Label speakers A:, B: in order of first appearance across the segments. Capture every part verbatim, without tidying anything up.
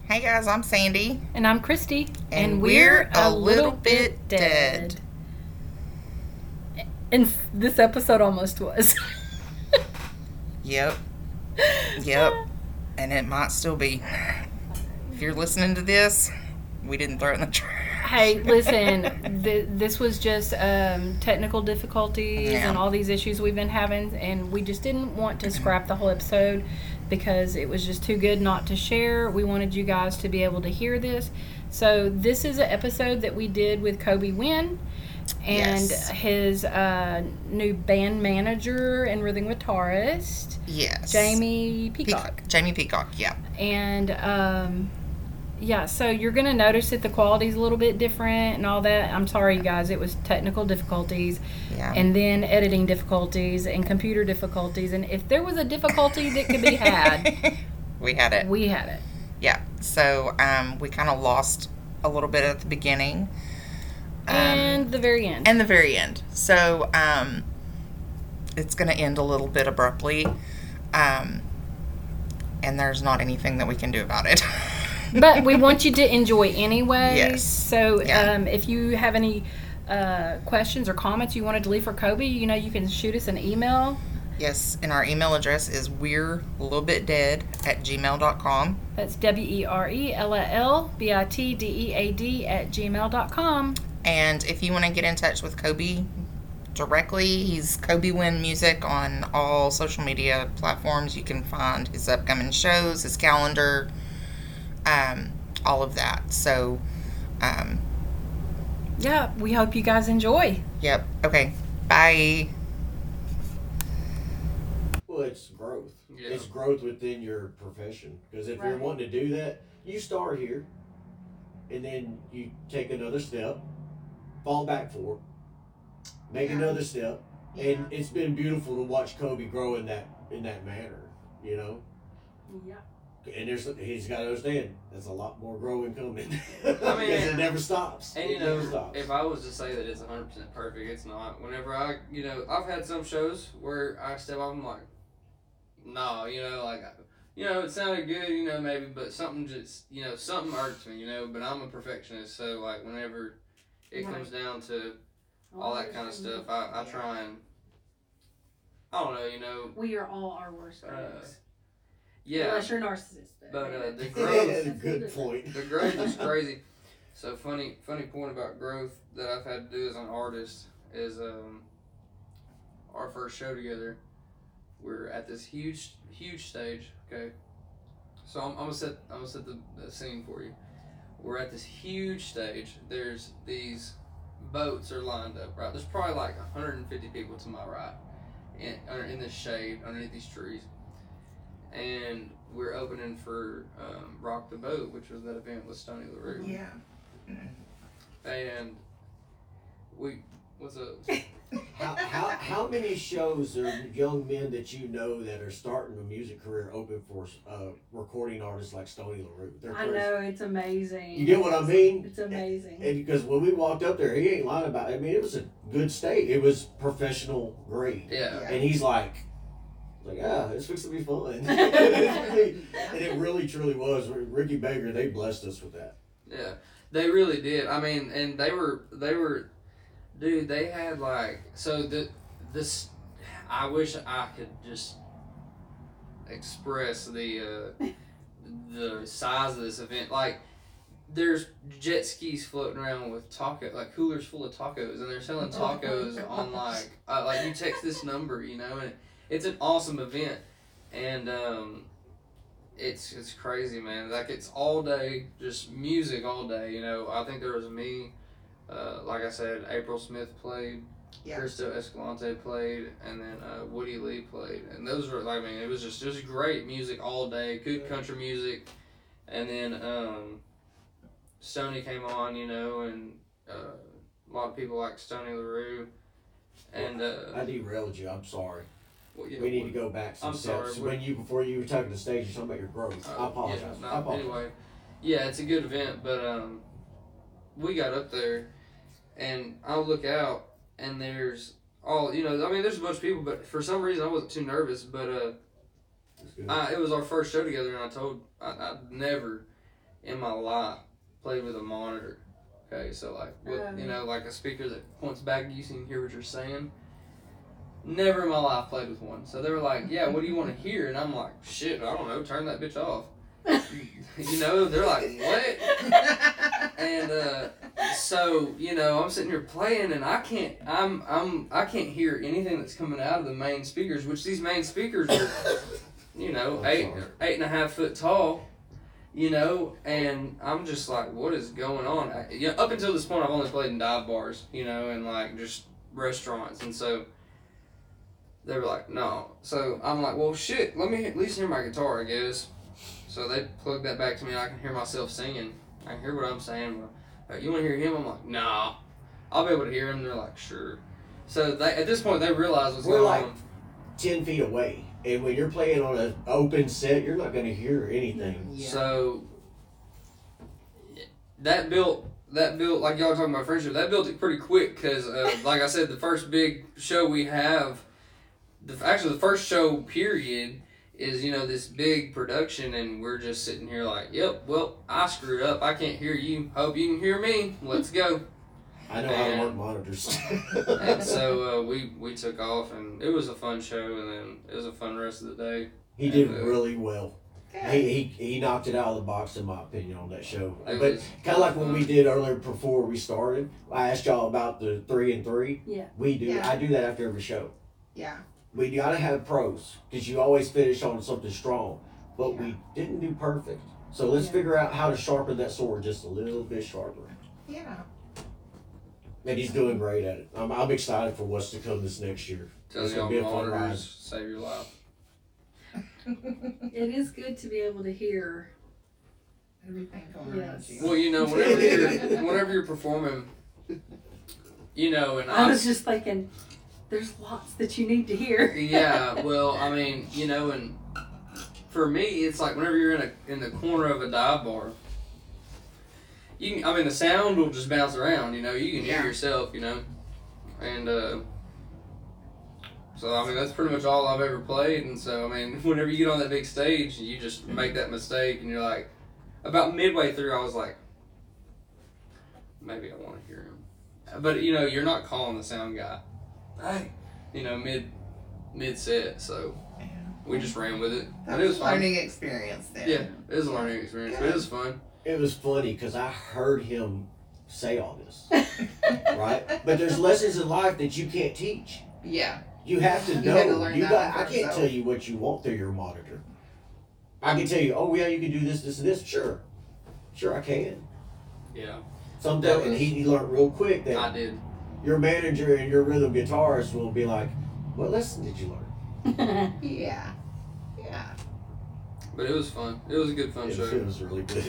A: Hey guys, I'm Sandy.
B: And I'm Christy.
A: And, and we're, we're a little, little bit dead.
B: dead. And this episode almost was.
A: Yep. Yep. And it might still be. If you're listening to this, we didn't throw it in the trash.
B: Hey, listen, th- this was just um, technical difficulties yeah. and all these issues we've been having, and we just didn't want to scrap the whole episode because it was just too good not to share. We wanted you guys to be able to hear this. So this is an episode that we did with Kobe Wynn and yes. his uh, new band manager and rhythm guitarist.
A: Yes.
B: Jamie Peacock.
A: Pe- Jamie Peacock, yeah.
B: And... Um, Yeah, so you're going to notice that the quality's a little bit different and all that. I'm sorry, you guys. It was technical difficulties
A: yeah.
B: and then editing difficulties and computer difficulties. And if there was a difficulty that could be had...
A: we had it.
B: We had it.
A: Yeah. So um, we kind of lost a little bit at the beginning.
B: Um, and the very end.
A: And the very end. So um, it's going to end a little bit abruptly. Um, and there's not anything that we can do about it.
B: But we want you to enjoy anyway.
A: Yes.
B: So
A: yeah.
B: um, if you have any uh, questions or comments you wanted to leave for Kobe, you know, you can shoot us an email.
A: Yes, and our email address is we're a little bit dead at gmail dot com.
B: That's W E R E L L B I T D E A D at gmail dot com.
A: And if you want to get in touch with Kobe directly, he's Kobe Wynn Music on all social media platforms. You can find his upcoming shows, his calendar, Um, all of that. So, um,
B: yeah, we hope you guys enjoy.
A: Yep. Okay. Bye.
C: Well, it's growth.
D: Yeah.
C: It's growth within your profession. Because if
B: right.
C: you're wanting to do that, you start here, and then you take another step, fall back forward, make yeah. another step, yeah. and it's been beautiful to watch Kobe grow in that in that manner. You know.
B: Yeah.
C: And there's he's got to understand there's a lot more growing coming.
D: I mean,
C: it never stops.
D: And you
C: it
D: know,
C: never stops.
D: if I was to say that it's one hundred percent perfect, it's not. Whenever I, you know, I've had some shows where I step off, I'm like, nah, you know, like, you know, it sounded good, you know, maybe, but something just, you know, something irks me, you know. But I'm a perfectionist, so like whenever it right. comes down to all that kind of stuff, I, I try and, I don't know, you know.
B: We are all our worst critics. Uh,
D: Yeah,
B: unless you're narcissistic.
D: But uh, the growth,
C: yeah, good point.
D: The growth is crazy. So funny, funny point about growth that I've had to do as an artist is um, our first show together. We're at this huge, huge stage. Okay, so I'm, I'm gonna set, I'm gonna set the, the scene for you. We're at this huge stage. There's these boats are lined up. Right, there's probably like one hundred fifty people to my right, in in this shade underneath these trees. And we're opening for um, Rock the Boat, which was that event with Stoney LaRue.
A: Yeah.
D: And we, what's up?
C: how, how how many shows are young men that you know that are starting a music career open for uh, recording artists like Stoney LaRue? They're
B: I know, it's amazing.
C: You get what I mean?
B: It's amazing.
C: And because when we walked up there, he ain't lying about it. I mean, it was a good stage. It was professional grade.
D: Yeah.
C: And he's like, like, ah, it's fixing to be fun. And it really, truly was. Ricky Baker, they blessed us with that.
D: Yeah, they really did. I mean, and they were, they were, dude, they had like, so the, this, I wish I could just express the, uh, the size of this event. Like, there's jet skis floating around with taco, like coolers full of tacos, and they're selling tacos on like, uh, like you text this number, you know, and it's an awesome event, and um, it's it's crazy, man. Like, it's all day, just music all day. You know, I think there was me, uh, like I said, April Smith played, yeah. Cristo Escalante played, and then uh, Woody Lee played, and those were, I mean, it was just just great music all day, good country music, and then um, Stoney came on, you know, and uh, a lot of people like Stoney LaRue, and uh,
C: I derailed you. I'm sorry.
D: Well, yeah,
C: we need
D: well,
C: to go back some
D: I'm
C: steps.
D: sorry,
C: when you before you were talking to stage, you're talking about your growth.
D: Uh,
C: I apologize.
D: Yeah,
C: I apologize.
D: Anyway, yeah, it's a good event, but um, we got up there, and I look out, and there's all you know. I mean, there's a bunch of people, but for some reason I wasn't too nervous. But uh, I, it was our first show together, and I told I, I never in my life played with a monitor. Okay, so like with
B: Oh.
D: you know like a speaker that points back at you so you can hear what you're saying. Never in my life played with one. So they were like, "Yeah, what do you want to hear?" And I'm like, "Shit, I don't know. Turn that bitch off." You know, they're like, "What?" And uh, so you know, I'm sitting here playing, and I can't. I'm I'm I can't hear anything that's coming out of the main speakers. Which these main speakers are, you know,
C: I'm
D: eight
C: sorry.
D: eight and a half foot tall. You know, and I'm just like, what is going on? I, you know, up until this point, I've only played in dive bars, you know, and like just restaurants, and so they were like, no. So I'm like, well, shit, let me at least hear my guitar, I guess. So they plugged that back to me, and I can hear myself singing. I can hear what I'm saying. Like, you want to hear him? I'm like, nah. I'll be able to hear him. They're like, sure. So they, at this point, they realize what's
C: We're
D: going
C: like
D: on.
C: ten feet away. And when you're playing on an open set, you're not going to hear anything.
A: Yeah.
D: So that built that built like y'all were talking about friendship. That built it pretty quick because, uh, like I said, the first big show we have, the actually the first show period is you know this big production, and we're just sitting here like, yep, well I screwed up. I can't hear you. Hope you can hear me. Let's go.
C: I know how to
D: And-
C: work monitors.
D: And so uh, we we took off, and it was a fun show, and then it was a fun rest of the day.
C: He did
D: and, uh,
C: really well.
A: Good.
C: He, he he knocked it out of the box, in my opinion, on that show.
D: It
C: But
D: was
C: kind of like when
D: fun.
C: we did earlier before we started, I asked y'all about the three and three.
B: Yeah.
C: We do.
A: Yeah.
C: I do that after every show.
A: Yeah.
C: We gotta have pros because you always finish on something strong. But
A: Yeah.
C: we didn't do perfect. So let's
B: Yeah.
C: figure out how to sharpen that sword just a little bit sharper.
A: Yeah.
C: And he's doing great at it. I'm, I'm excited for what's to come this next year.
D: Telling
C: It's
D: y'all
C: gonna be a fun ride.
D: monitors save your life.
B: It is good to be able to hear.
A: Everything going around
B: Yes.
A: you.
D: Well, you know, whenever you're whenever you're performing, you know, and
B: I
D: I
B: was just thinking, there's lots that you need to hear.
D: yeah, well, I mean, you know, and for me, it's like whenever you're in a in the corner of a dive bar, you can, I mean, the sound will just bounce around. You know, you can hear
A: Yeah.
D: yourself. You know, and uh, so I mean, that's pretty much all I've ever played. And so I mean, whenever you get on that big stage, you just make that mistake, and you're like, about midway through, I was like, maybe I want to hear him, but you know, you're not calling the sound guy. Hey, you know, mid mid set, so
A: Yeah.
D: we just ran with it,
A: That
D: and it was
A: a
D: fun.
A: learning experience then.
D: Yeah, it was a learning experience, but it was fun.
C: It was funny because I heard him say all this, right? But there's lessons in life that you can't teach.
A: Yeah.
C: You have to
A: You
C: know.
A: had to learn
C: You
A: that
C: got,
A: for
C: I can't
A: yourself.
C: tell you what you want through your monitor. I can tell you, oh yeah, you can do this, this, and this. Sure, sure, I can.
D: Yeah,
C: Something,
D: That
C: and
D: was-
C: he, he learned real quick
D: I
C: that
D: did.
C: your manager and your rhythm guitarist will be like, "What lesson did you learn?"
A: Yeah. Yeah.
D: But it was fun. It was a good fun
C: It,
D: show.
C: it was really good.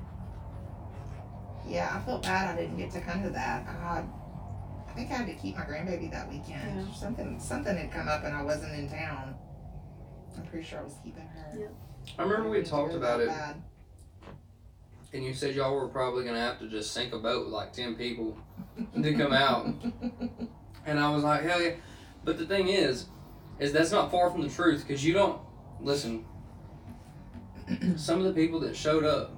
A: Yeah, I felt bad I didn't get to come to that. I, I think I had to keep my grandbaby that weekend.
B: Yeah.
A: Something something had come up and I wasn't in town. I'm pretty sure I was keeping her.
B: Yeah.
D: I remember we
A: It was
D: talked
A: really
D: about it,
A: bad.
D: and you said y'all were probably gonna have to just sink a boat with like ten people to come out. And I was like, hell yeah. But the thing is, is that's not far from the truth because you don't listen. Some of the people that showed up,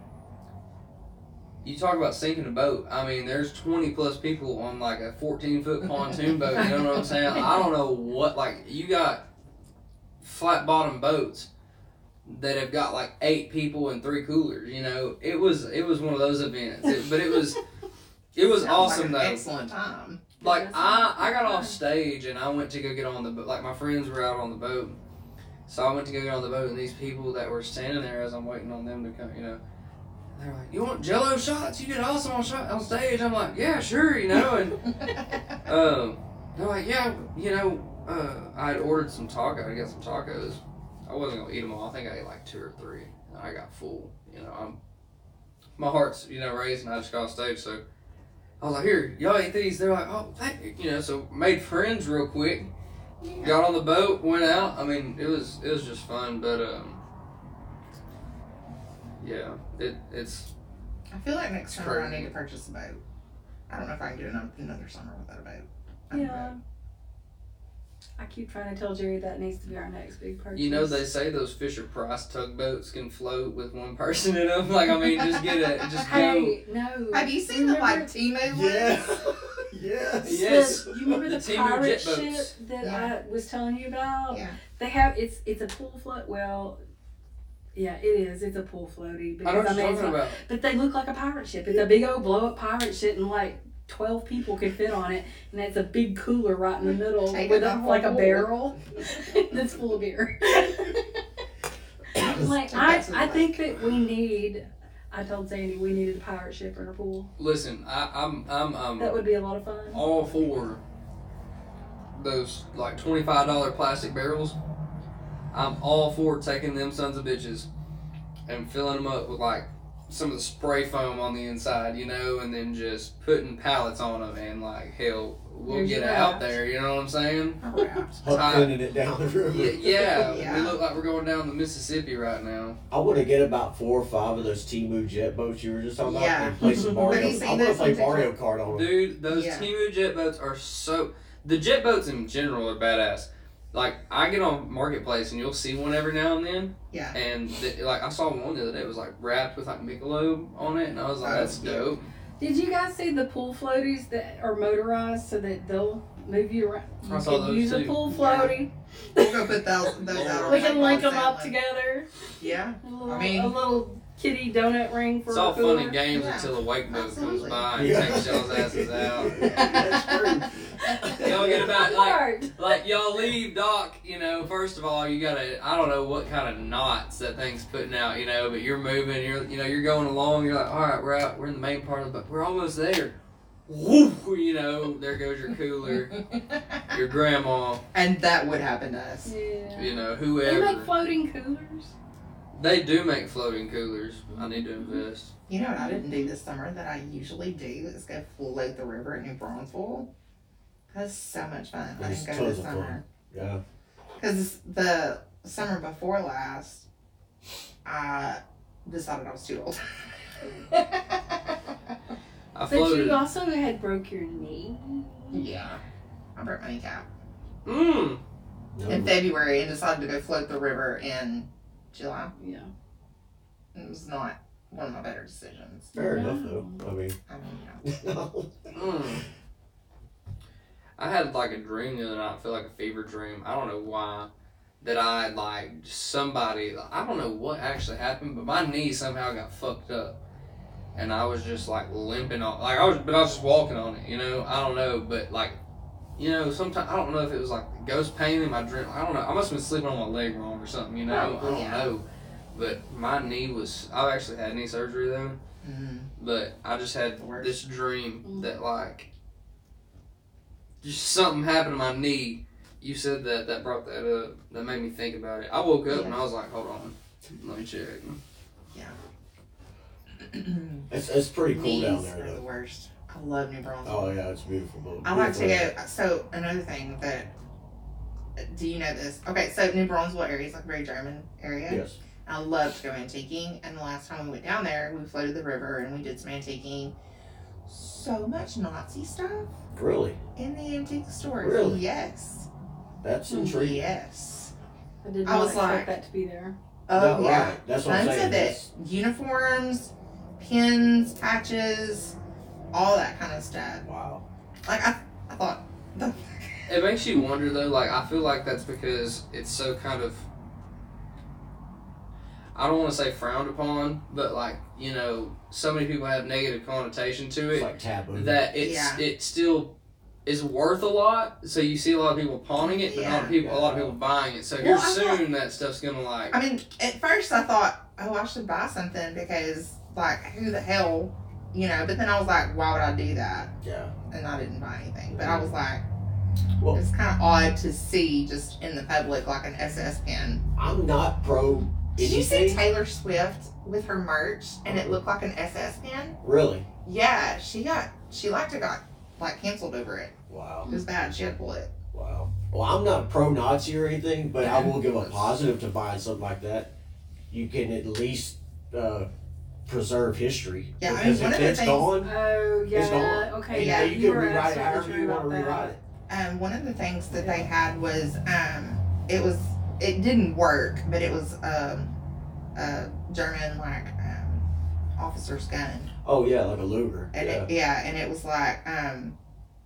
D: you talk about sinking a boat. I mean, there's twenty plus people on like a fourteen foot pontoon boat. You know what I'm saying? I don't know what, like, you got flat bottom boats that have got like eight people and three coolers. You know, it was it was one of those events. It, but it was it was
A: Sounds
D: awesome
A: like an
D: though.
A: excellent time.
D: Like
B: Yes.
D: I, I got off stage and I went to go get on the boat. Like my friends were out on the boat, so I went to go get on the boat. And these people that were standing there as I'm waiting on them to come, you know, they're like, "You want Jello shots? You did awesome on shot on stage." I'm like, "Yeah, sure," you know. And um, they're like, "Yeah, you know, uh, I had ordered some tacos. I got some tacos. I wasn't gonna eat them all. I think I ate like two or three. And I got full. You know, I'm my heart's you know raised, and I just got off stage, so." I was like, here, y'all eat these. They're like, oh, thank you. You know, so made friends real quick.
A: Yeah.
D: Got on the boat, went out. I mean, it was it was just fun, but um, yeah, it it's
A: I feel like next summer I
D: Crazy.
A: need to purchase a boat. I don't know if I can do another, another summer without a boat. I need a
B: Yeah.
A: boat.
B: I keep trying to tell Jerry that needs to be our next big purchase.
D: You know, they say those Fisher Price tugboats can float with one person in them. Like, I mean, just get it, just go.
B: Hey, no.
A: Have you seen the
B: Remember-
A: like Timu ones?
C: Yeah. Yes.
D: Yes.
B: The, you remember the,
D: The Timu
B: pirate
D: jet
B: ship
D: boats.
B: that
A: Yeah.
B: I was telling you about?
A: Yeah.
B: They have it's it's a pool float. Well, yeah, it is. It's a pool floaty.
D: I know what
B: mean,
D: you're
B: it's
D: talking
B: not-
D: about.
B: But they look like a pirate ship. It's a big old blow up pirate ship, and like twelve people could fit on it. And it's a big cooler right in the middle
A: Take
B: with
A: it
B: a,
A: off
B: like
A: the
B: a
A: wall.
B: barrel that's full of beer. Like I, I think that we need. I told Sandy we needed a pirate ship in our pool.
D: Listen, I, I'm, I'm, I'm
B: That would be a lot of fun.
D: all for those like twenty-five dollar plastic barrels. I'm all for taking them sons of bitches and filling them up with like some of the spray foam on the inside, you know, and then just putting pallets on them and like hell, we'll
B: Here's
D: get
B: your
D: out
B: raft.
D: there. You know what I'm saying?
A: Wrapped.
C: Huck Finning it down the river.
D: Yeah, yeah,
A: Yeah.
D: we look like we're going down the Mississippi right now.
C: I want to get about four or five of those Timu jet boats you were just talking about
A: Yeah.
C: and play some Mario.
A: Have you seen
C: I want to
A: those
C: play
A: on TikTok?
C: Mario Kart on them.
D: Dude, those
A: Yeah.
D: Timu jet boats are so. The jet boats in general are badass. Like, I get on Marketplace and you'll see one every now and then.
A: Yeah.
D: And, th- like, I saw one the other day. It was, like, wrapped with, like, Michelob on it. And I was like,
A: Oh,
D: that's
A: yeah.
D: dope.
B: Did you guys see the pool floaties that are motorized so that they'll move you around? You
D: I saw
B: can
D: those
B: use a
D: too.
B: pool
A: Yeah.
B: floaty.
A: We'll go put those, those out on
B: We can link them
A: Sandlin.
B: up together.
A: Yeah.
B: A little,
A: I mean-
B: a little kitty donut ring for
D: It's all
B: a
D: fun
B: cooler.
D: and games
A: Yeah.
D: until a wake boat
A: Absolutely.
D: comes by and
C: Yeah.
D: takes y'all's asses out.
C: That's true.
D: Y'all get about, like,
B: Hard.
D: like, y'all leave dock, you know, first of all, you gotta, I don't know what kind of knots that thing's putting out, you know, but you're moving, you're, you know, you're going along, you're like, all right, we're out, we're in the main part of the boat, we're almost there. Woo, you know, there goes your cooler, your grandma,
A: And that would happen to us.
B: Yeah.
D: you know,
B: They
D: whoever.
B: make floating coolers.
D: They do make floating coolers. I need to invest.
A: You know what I didn't do this summer that I usually do is go float the river at New Braunfels. That's so much fun. I
C: It's
A: didn't go
C: tons
A: this
C: of
A: summer.
C: Yeah.
A: Because the summer before last, I decided I was too old.
D: I
B: But
D: floated.
B: you also had broke your knee.
A: Yeah. I broke my kneecap
D: Mmm.
A: in February and decided to go float the river in July.
B: Yeah.
A: It was not one of my better decisions.
C: Fair
B: No.
C: enough, though. I mean,
A: I mean, you know.
D: Mm. I had like a dream the other night. I feel like a fever dream. I don't know why. That I had like somebody. I don't know what actually happened, but my knee somehow got fucked up, and I was just like limping on. Like I was, but I was just walking on it. You know, I don't know, but like, you know, sometimes I don't know if it was like ghost pain in my dream. I don't know. I must have been sleeping on my leg wrong or something. You know, I
A: Probably,
D: don't
A: yeah.
D: know. But my knee was. I've actually had knee surgery though.
A: Mm.
D: But I just had
A: The worst.
D: this dream
B: Mm.
D: that like just something happened to my knee. You said that, that brought that up. That made me think about it. I woke up and I was like, hold on, let me check.
C: it's, it's pretty cool down
A: Knees
C: there,
A: are the
C: though.
A: worst. I love New Braunfels.
C: Oh, yeah, it's beautiful. But
A: I like to
C: beautiful.
A: go. So another thing that, do you know this? Okay, so New Braunfels area is like a very German area.
C: Yes.
A: I love to go antiquing, and the last time we went down there, we floated the river and we did some antiquing. So much Nazi stuff
C: Really?
A: in the antique stores.
C: Really?
A: Yes.
C: That's intriguing.
A: Yes.
B: I did
A: I
B: not
A: was
B: expect
A: like-
B: that to be there.
A: Oh
C: No,
A: yeah.
C: right. That's what I'm
A: Tons
C: saying.
A: of it.
C: That's-
A: Uniforms, pins, patches, all that kind of stuff.
C: Wow.
A: Like I, I thought. The,
D: It makes you wonder though, like I feel like that's because it's so kind of I don't want to say frowned upon, but like, you know, so many people have negative connotation to
C: It's
D: it
C: like taboo.
D: that it's
A: Yeah.
D: it still is worth a lot. So you see a lot of people pawning it, but not
A: Yeah.
D: people a lot of people buying it. So
A: Well,
D: here
A: I thought-
D: soon that stuff's gonna like
A: I mean, at first I thought, oh, I should buy something because, like, who the hell, you know? But then I was like, why would I do that?
C: yeah.
A: And I didn't buy anything. But I was like,
C: Well-
A: it's kind of odd to see just in the public like an S S pin.
C: I'm not pro
A: Did you see
C: anything.
A: Taylor Swift with her merch and it looked like an S S pin?
C: Really?
A: Yeah, she got she liked it got like canceled over it.
C: Wow.
A: It was bad. She had to pull it.
C: Wow. Well, I'm not pro-Nazi or anything, but I will give a positive to buying something like that. You can at least uh, preserve history.
A: Yeah, I mean,
C: because
A: one
C: if
A: of the
C: it's
A: things-
C: gone,
B: Oh yeah.
C: it's gone.
B: Okay.
C: And
B: Yeah.
C: you
B: you
C: can
B: were
C: rewrite it
B: absolutely
C: however
B: true
C: you want to
B: about that.
C: rewrite it.
A: um, one of the things that they had was um, it was it didn't work, but it was um, a German like um, officer's gun.
C: Oh yeah, like a Luger.
A: And
C: yeah.
A: It, yeah, and it was like um,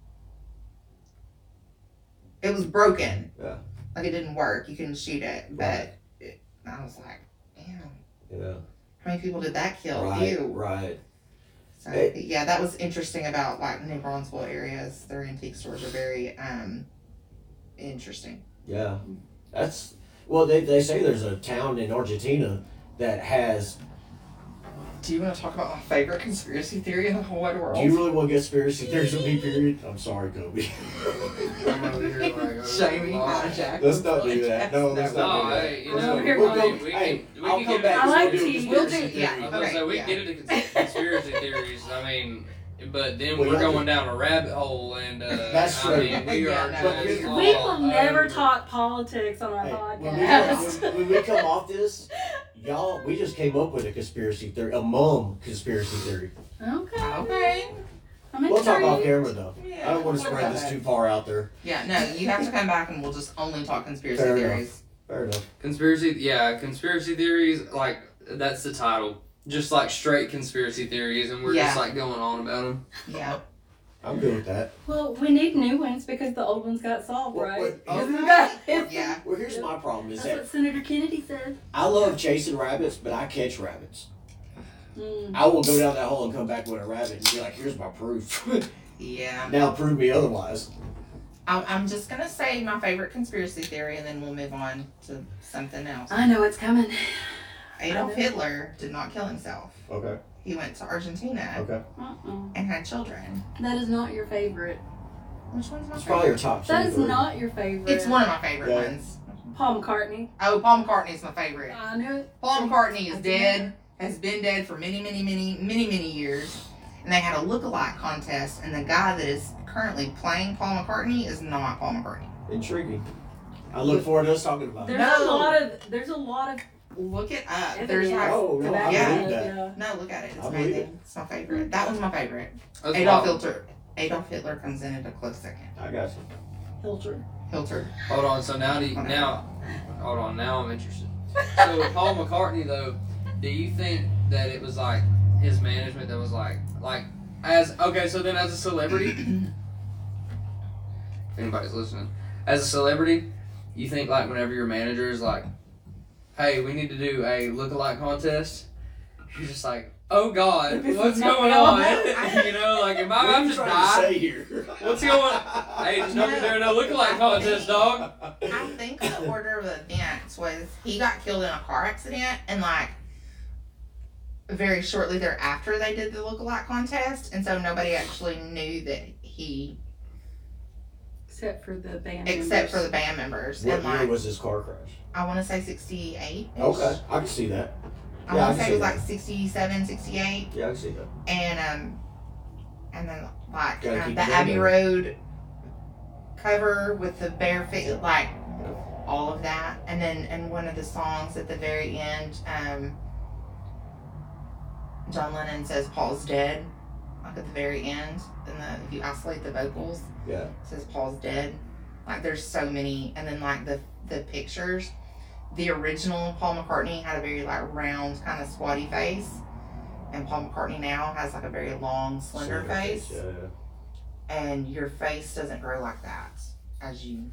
A: it was broken.
C: Yeah.
A: Like it didn't work. You couldn't shoot it, but
C: Right.
A: it, I was like, damn,
C: Yeah.
A: how many people did that kill?
C: Right.
A: Ew.
C: Right.
A: So
C: It-
A: yeah, that was interesting about like New Braunfels areas. Their antique stores are very um, interesting.
C: Yeah. That's well. They they say there's a town in Argentina that has.
A: Do you want to talk about my favorite conspiracy theory in the whole wide world?
C: Do you really want to get conspiracy theories with me? Period. I'm sorry, Kobe.
D: I'm over here like, oh,
A: Shaming
D: wow.
A: hijack.
C: Let's not do that. No, let's
D: No,
C: not do that.
D: hey, you
C: Let's
D: know,
C: not-
B: here
C: we'll
B: we
C: go-
D: we
C: hey,
D: can- we
C: I'll
D: can
C: come
D: get
C: back.
B: I
C: to
B: like
C: some
B: tea.
A: We'll do-
C: conspiracy
A: yeah,
C: theories.
D: I was gonna
A: Okay,
D: say we
A: yeah.
D: can get into cons- conspiracy theories. I mean, but then
C: Well,
D: we're
C: yeah.
D: going down a rabbit hole, and uh,
C: That's
D: I
C: true.
D: mean, we
A: Yeah,
D: are.
A: no,
D: just
C: we-
D: all
B: We will never
D: over.
B: talk politics on our
C: Hey, when, we,
B: podcast.
C: when, when we come off this, y'all, we just came up with a conspiracy theory, a mum conspiracy theory.
B: Okay.
A: Okay.
B: I'm
C: We'll talk off
B: intrigued.
C: camera though.
A: Yeah,
C: I don't want to
A: we'll
C: spread
A: talk
C: this
A: about
C: too
A: it.
C: far out there.
A: Yeah, no, you have to come back and we'll just only talk conspiracy
C: Fair enough.
A: theories.
C: Fair enough.
D: Conspiracy, yeah, conspiracy theories. Like that's the title. Just like straight conspiracy theories, and we're just
A: Yeah.
D: like going on about them.
A: Yeah.
C: I'm good with that.
B: Well, we need new ones because the old ones got solved,
C: Well,
B: right?
C: what- oh.
B: Isn't that-
A: Yeah.
C: Well, here's my problem: is
B: That's
C: that
B: what Senator Kennedy said.
C: I love chasing rabbits, but I catch rabbits.
B: Mm.
C: I will go down that hole and come back with a rabbit and be like, "Here's my proof."
A: Yeah.
C: Now prove me otherwise.
A: I'm I'm just going to say my favorite conspiracy theory and then we'll move on to something else.
B: I know it's coming.
A: Adolf
B: I know.
A: Hitler did not kill himself.
C: Okay.
A: He went to Argentina
C: Okay.
B: Uh-uh.
A: and had children.
B: That is not your favorite.
A: Which one's my
C: It's probably your
A: favorite?
C: top two.
B: That is
C: three.
B: not your favorite.
A: It's one of my favorite
C: Yeah.
A: ones.
B: Paul McCartney.
A: Oh, Paul McCartney's my favorite.
B: I knew it.
A: Paul McCartney is
B: I did.
A: dead, has been dead for many, many, many, many, many years. And they had a look-alike contest, and the guy that is currently playing Paul McCartney is not Paul McCartney.
C: Intriguing. I look forward to us talking about it.
B: There's
A: No.
B: a lot of. There's a lot of.
A: Look it up.
B: evidence
A: There's like,
C: Oh, no,
B: to back
C: I
A: Yeah.
C: believe
B: it up,
C: that.
B: yeah.
A: no, look at it. It's
C: I believe
A: amazing. It's my favorite. That one's my favorite.
D: That's
A: Adolf
D: wild.
A: Hitler. Adolf Hitler comes in at a close second.
C: I got you.
B: Hilter.
A: Hilter.
D: Hold on. So now, do you, now, hold on. Now I'm interested. So Paul McCartney, though, do you think that it was like his management that was like, like, as okay? So then, as a celebrity, if anybody's listening, as a celebrity, you think like whenever your manager is like, "Hey, we need to do a look-alike contest," you're just like, "Oh God,
B: This
D: what's
B: is not
D: going
B: going
D: on?" You know, like, am I
C: What are
D: about
C: you
D: to
C: trying
D: die?
C: to say here?
D: What's going on? Hey, just don't be doing no look-alike contest, dog.
A: I think the order of events was he got killed in a car accident, and like very shortly thereafter they did the lookalike contest, and so nobody actually knew that he,
B: Except for the band.
A: except for
B: members.
A: the band members.
C: What
A: and
C: year
A: like
C: was his car crash?
A: I want to say sixty-eight.
C: Okay, I can see that.
A: I
C: Yeah, I
A: want
C: can
A: to say it
C: see
A: was
C: that.
A: like sixty-seven, sixty-eight,
C: Yeah, I can see that.
A: and um, and then like
C: Gotta
A: um,
C: keep
A: the
C: going,
A: Abbey
C: though.
A: Road cover with the bare feet, like all of that, and then and one of the songs at the very end, um, John Lennon says Paul's dead, like at the very end, and the if you isolate the vocals,
C: Yeah.
A: it says Paul's dead. Like there's so many, and then like the the pictures, the original Paul McCartney had a very like round kind of squatty face, and Paul McCartney now has like a very long slender
C: Slender
A: face,
C: Yeah, yeah.
A: and your face doesn't grow like that as you.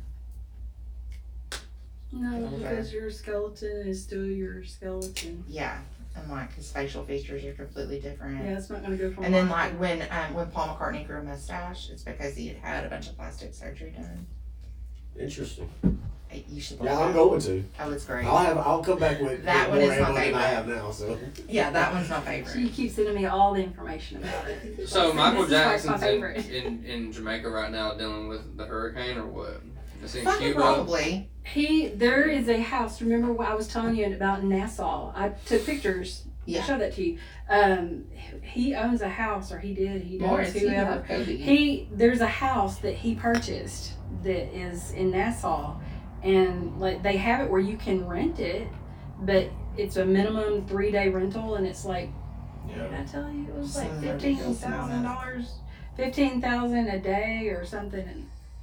B: No,
A: Okay.
B: because your skeleton is still your skeleton.
A: Yeah, and like his facial features are completely different.
B: Yeah, it's not gonna go from.
A: And then
B: one
A: like
B: to-
A: when um, when Paul McCartney grew a mustache, it's because he had had a bunch of plastic surgery done.
C: Interesting.
A: Hey, You should look
C: Yeah,
A: it
C: I'm
A: up.
C: going to.
A: Oh, it's great.
C: I'll have. I'll come back with,
A: That
C: with
A: one
C: more
A: is my
C: ammo than I
A: favorite.
C: have now. So.
A: Yeah, that one's my
B: She
A: favorite.
B: keeps sending me all the information about it.
D: So
B: Like,
D: Michael
B: this is, like, my
D: Jackson's in,
B: favorite.
D: in, in Jamaica right now dealing with the hurricane or what? Is he in
A: Fucking
D: Cuba?
A: probably.
B: He, there is a house. Remember what I was telling you about Nassau? I took pictures. I
A: Yeah.
B: showed that to you. Um, he owns a house, or he did. He does.
A: Morris, you
B: whoever.
A: love Kobe.
B: He there's a house that he purchased that is in Nassau, and like they have it where you can rent it, but it's a minimum three day rental, and it's like did I tell you it was like
A: Seems
B: fifteen
A: ridiculous amount
B: thousand
A: of-
B: dollars, fifteen thousand a day or something. And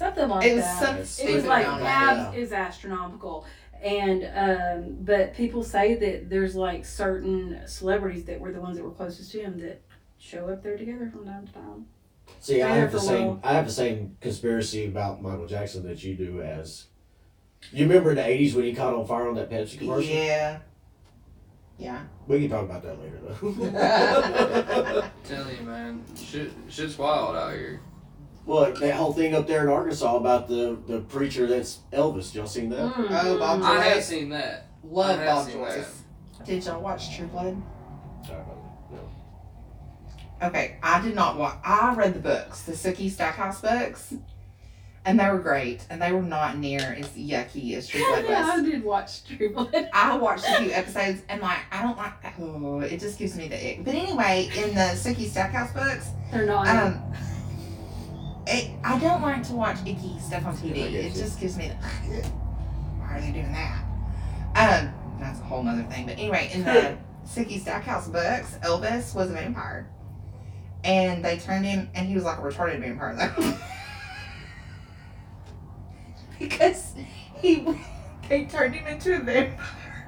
B: Something like
A: It was
B: that.
A: some
B: It was
A: stupid
B: like
A: amount.
B: half
C: Yeah.
B: is astronomical. And um, but people say that there's like certain celebrities that were the ones that were closest to him that show up there together from time to time.
C: See, I
B: Been there
C: have the
B: for a
C: same.
B: while.
C: I have the same conspiracy about Michael Jackson that you do. As you remember in the eighties when he caught on fire on that Pepsi commercial.
A: Yeah. Yeah.
C: We can talk about that later, though.
D: Telling you, man, shit, shit's wild out here.
C: Well, that whole thing up there in Arkansas about the, the preacher that's Elvis. Y'all seen that?
A: Oh, Bob
D: I have
A: Joyce.
D: seen that.
A: Love
D: I have
A: Bob
D: seen
A: Joyce. Did y'all watch True Blood?
C: Sorry about that. No.
A: Okay, I did not watch. I read the books, the Sookie Stackhouse books, and they were great, and they were not near as yucky as True Blood
B: Yeah, I
A: was.
B: did watch True Blood.
A: I watched a few episodes, and like, I don't like. Oh, it just gives me the ick. But anyway, in the Sookie Stackhouse books,
B: They're not.
A: um, it, I don't like to watch icky stuff on T V.
C: Yeah, I get
A: It
C: you.
A: just gives me the. Why are they doing that? Um, that's a whole nother thing. But anyway, in the Sookie Stackhouse books, Elvis was a vampire. And they turned him, and he was like a retarded vampire, though. Because he, they turned him into a vampire.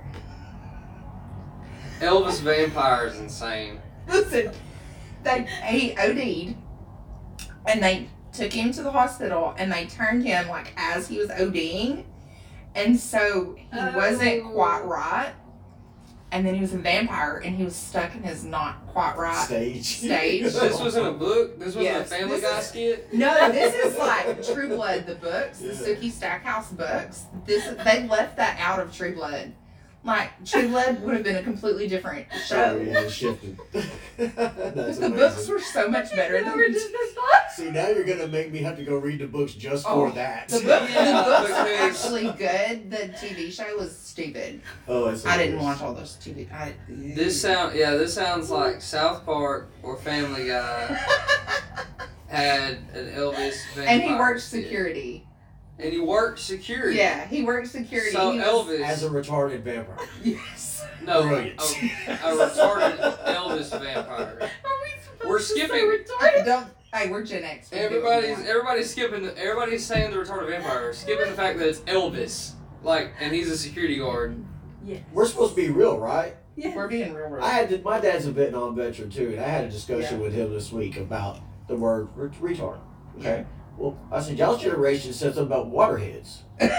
D: Elvis Vampire is insane.
A: Listen, they he OD'd, and they took him to the hospital, and they turned him like as he was ODing, and so he wasn't
B: Oh.
A: quite right. And then he was a vampire, and he was stuck in his not quite right.
C: Stage.
A: Stage.
D: This wasn't a book. This wasn't
A: Yes,
D: a Family
A: this
D: Guy
A: is-
D: skit.
A: No, this is like True Blood, the books, the
C: Yeah.
A: Sookie Stackhouse books. This they left that out of True Blood. Like True Blood would have been a completely different
C: Oh,
A: show.
C: yeah, it shifted. That's
A: The
C: amazing.
A: books were so much better than
B: Never did this thought.
C: See, now you're gonna make me have to go read the books just for
A: Oh,
C: that.
A: the book.
D: Yeah,
A: the books were
D: because-
A: actually good. The T V show was stupid.
C: Oh, it's
A: I didn't
C: hilarious.
A: watch all those T V. I,
D: This sound, yeah, this sounds like South Park or Family Guy had an Elvis vampire.
A: and he worked
D: skit.
A: security.
D: And he worked security.
A: Yeah, he worked security.
D: So
A: He was-
D: Elvis,
C: As a retarded vampire.
A: Yes.
D: no, a,
C: Brilliant.
D: a retarded Elvis vampire.
B: Are we supposed
D: We're
B: to say
D: skipping-
B: retarded?
A: Don't. Hey, we're Gen X. We do what we
D: Everybody's
A: want.
D: everybody's skipping. The, everybody's saying the retarded vampire, skipping the fact that it's Elvis, like, and he's a security guard.
B: Yes.
C: We're supposed to be real, right?
B: Yes.
A: We're being real. real.
C: I had to, my dad's a Vietnam veteran too, and I had a discussion
A: Yeah.
C: with him this week about the word re- retard. Okay. Well, I said y'all's generation said something about waterheads.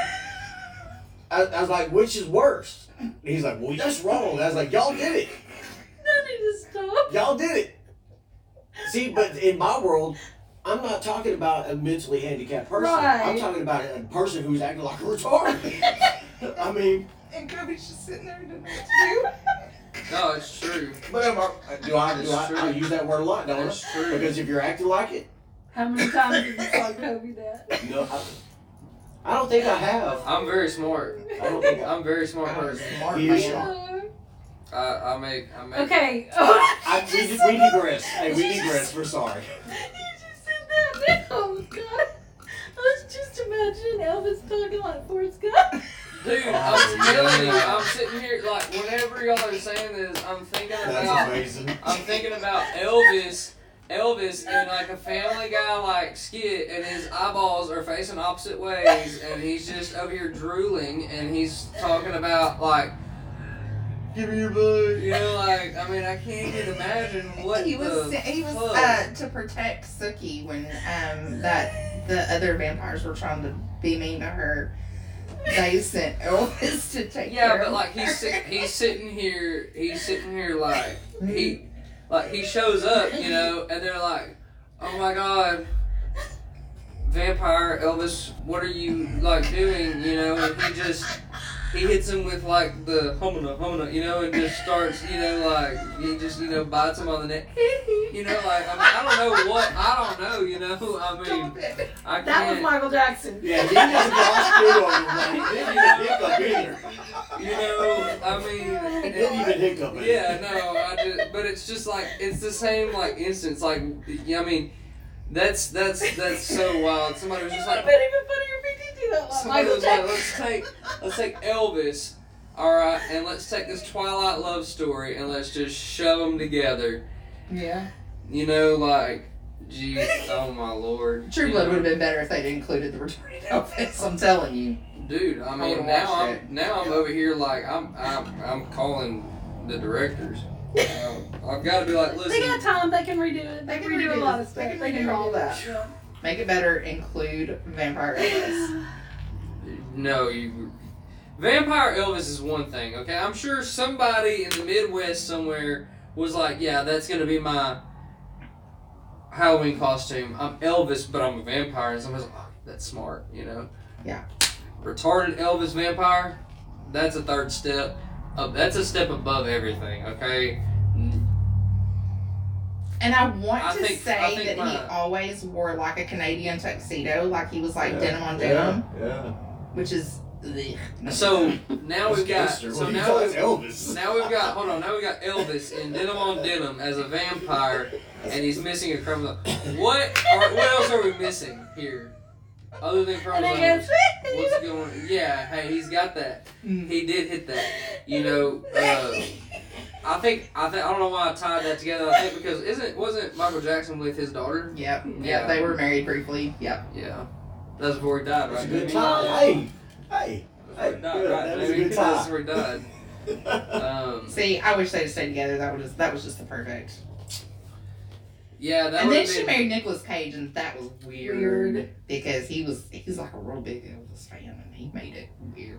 C: I, I was like, which is worse? And he's like, well, that's wrong. I was like, y'all did it.
B: I need to stop.
C: Y'all did it. See, but in my world, I'm not talking about a mentally handicapped person. I'm
B: Right.
C: talking about a person who's acting like a retard. I mean,
A: And Kobe's just sitting there and doing what
D: No, it's true.
C: but am I, do I, do
D: It's
C: I,
D: true.
C: I use that word a lot, don't
D: It's
C: I?
D: true.
C: Because if you're acting like it,
B: How many times did you tell Kobe that?
C: no, I, I don't think I have.
D: I'm very smart.
C: I don't think I,
D: I'm a very smart
A: I'm a
D: person.
A: smart
C: He is
A: man.
C: smart.
D: I, I make. I make.
B: Okay.
C: I, we, we digress. Hey, we digress. We're sorry.
B: You just said that. Oh God. Let's just imagine Elvis talking like Forrest Gump.
D: Dude,
C: Oh,
D: I'm telling you,
C: yeah.
D: I'm sitting here like whenever y'all are saying this, I'm thinking
C: That's
D: about.
C: amazing.
D: I'm thinking about Elvis. Elvis in like a Family Guy like skit, and his eyeballs are facing opposite ways, and he's just over here drooling, and he's talking about like, give me your blood, you know, like I mean I can't even imagine what
A: He was
D: the
A: he was
D: fuck.
A: uh, to protect Sookie when um that the other vampires were trying to be mean to her. They sent Elvis to take
D: Yeah,
A: care
D: but
A: of
D: like
A: her.
D: he's sit, he's sitting here, he's sitting here like he, like he shows up, you know, and they're like, oh my god, vampire Elvis, what are you like doing, you know? And he just he hits him with like the humana humana, you know, and just starts, you know, like he just you know bites him on the neck, you know, like I mean I don't know what I don't know, you know, I mean I can't.
B: That was Michael Jackson.
C: Yeah, he doesn't watch too on the He didn't even hiccup either.
D: You know, I mean,
C: He didn't even hiccup either.
D: yeah, no, I just, but it's just like it's the same like instance. Like, yeah, I mean, that's that's that's so wild. Somebody was
B: It
D: just
B: would
D: like,
B: have been even funnier if he did do that like
D: somebody
B: Michael
D: was like,
B: Jackson.
D: let's take let's take Elvis, all right, and let's take this Twilight love story and let's just shove them together.
A: Yeah.
D: You know, like Jeez, oh my lord.
A: True
D: You
A: Blood
D: know,
A: would have been better if they'd included the retarded Elvis. I'm telling you.
D: Dude, I
A: I
D: mean,
A: would've
D: now
A: watched
D: I'm
A: it.
D: now I'm over here like I'm I'm I'm calling the directors. Uh, I've got to be like, listen.
B: They got time. They can redo it. They,
A: They
B: can
A: can
B: redo,
A: redo
B: a lot
A: it.
B: of stuff.
A: They can redo all that.
B: Yeah.
A: Make it better. Include Vampire Elvis.
D: No, you. Vampire Elvis is one thing, okay? I'm sure somebody in the Midwest somewhere was like, yeah, that's gonna be my Halloween costume. I'm Elvis, but I'm a vampire. And somebody's like, oh, that's smart, you know?
A: Yeah.
D: Retarded Elvis vampire, that's a third step. Uh, that's a step above everything, okay?
A: And I want
D: I
A: to
D: think-
A: say
D: I think
A: that
D: my-
A: he always wore like a Canadian tuxedo, like he was like
C: Yeah.
A: denim on
C: Yeah,
A: denim,
C: yeah.
A: which is. Ugh.
D: So now
C: That's
D: we've got.
C: gangster.
D: So
C: What do you
D: now
C: call
D: we've,
C: it? Elvis.
D: now we've got. Hold on. Now we've got Elvis in denim on denim as a vampire, and he's missing a chromosome. What? Are, what else are we missing here? Other than
B: And
D: chromosomes.
B: I
D: What's going on? Yeah, hey, he's got that.
A: Mm.
D: He did hit that. You know, uh, I think I think I don't know why I tied that together. I think because isn't wasn't Michael Jackson with his daughter?
A: Yep.
D: Yeah.
A: Yep. They were married briefly. Yep.
D: Yeah, that's before he died,
C: That's
D: right?
C: a good
D: Maybe?
C: time. Hey, hey.
D: Before he died,
C: Good,
D: right?
C: that was a
D: Maybe
C: good
D: that's
C: time.
D: where he died. Um,
A: See, I wish they'd have stayed together. That was that was just the perfect.
D: yeah, that
A: And
D: would
A: then
D: have
A: she
D: been.
A: married Nicolas Cage, and that was weird,
B: Weird.
A: because he was he's like a real big Elvis fan, and he made it weird.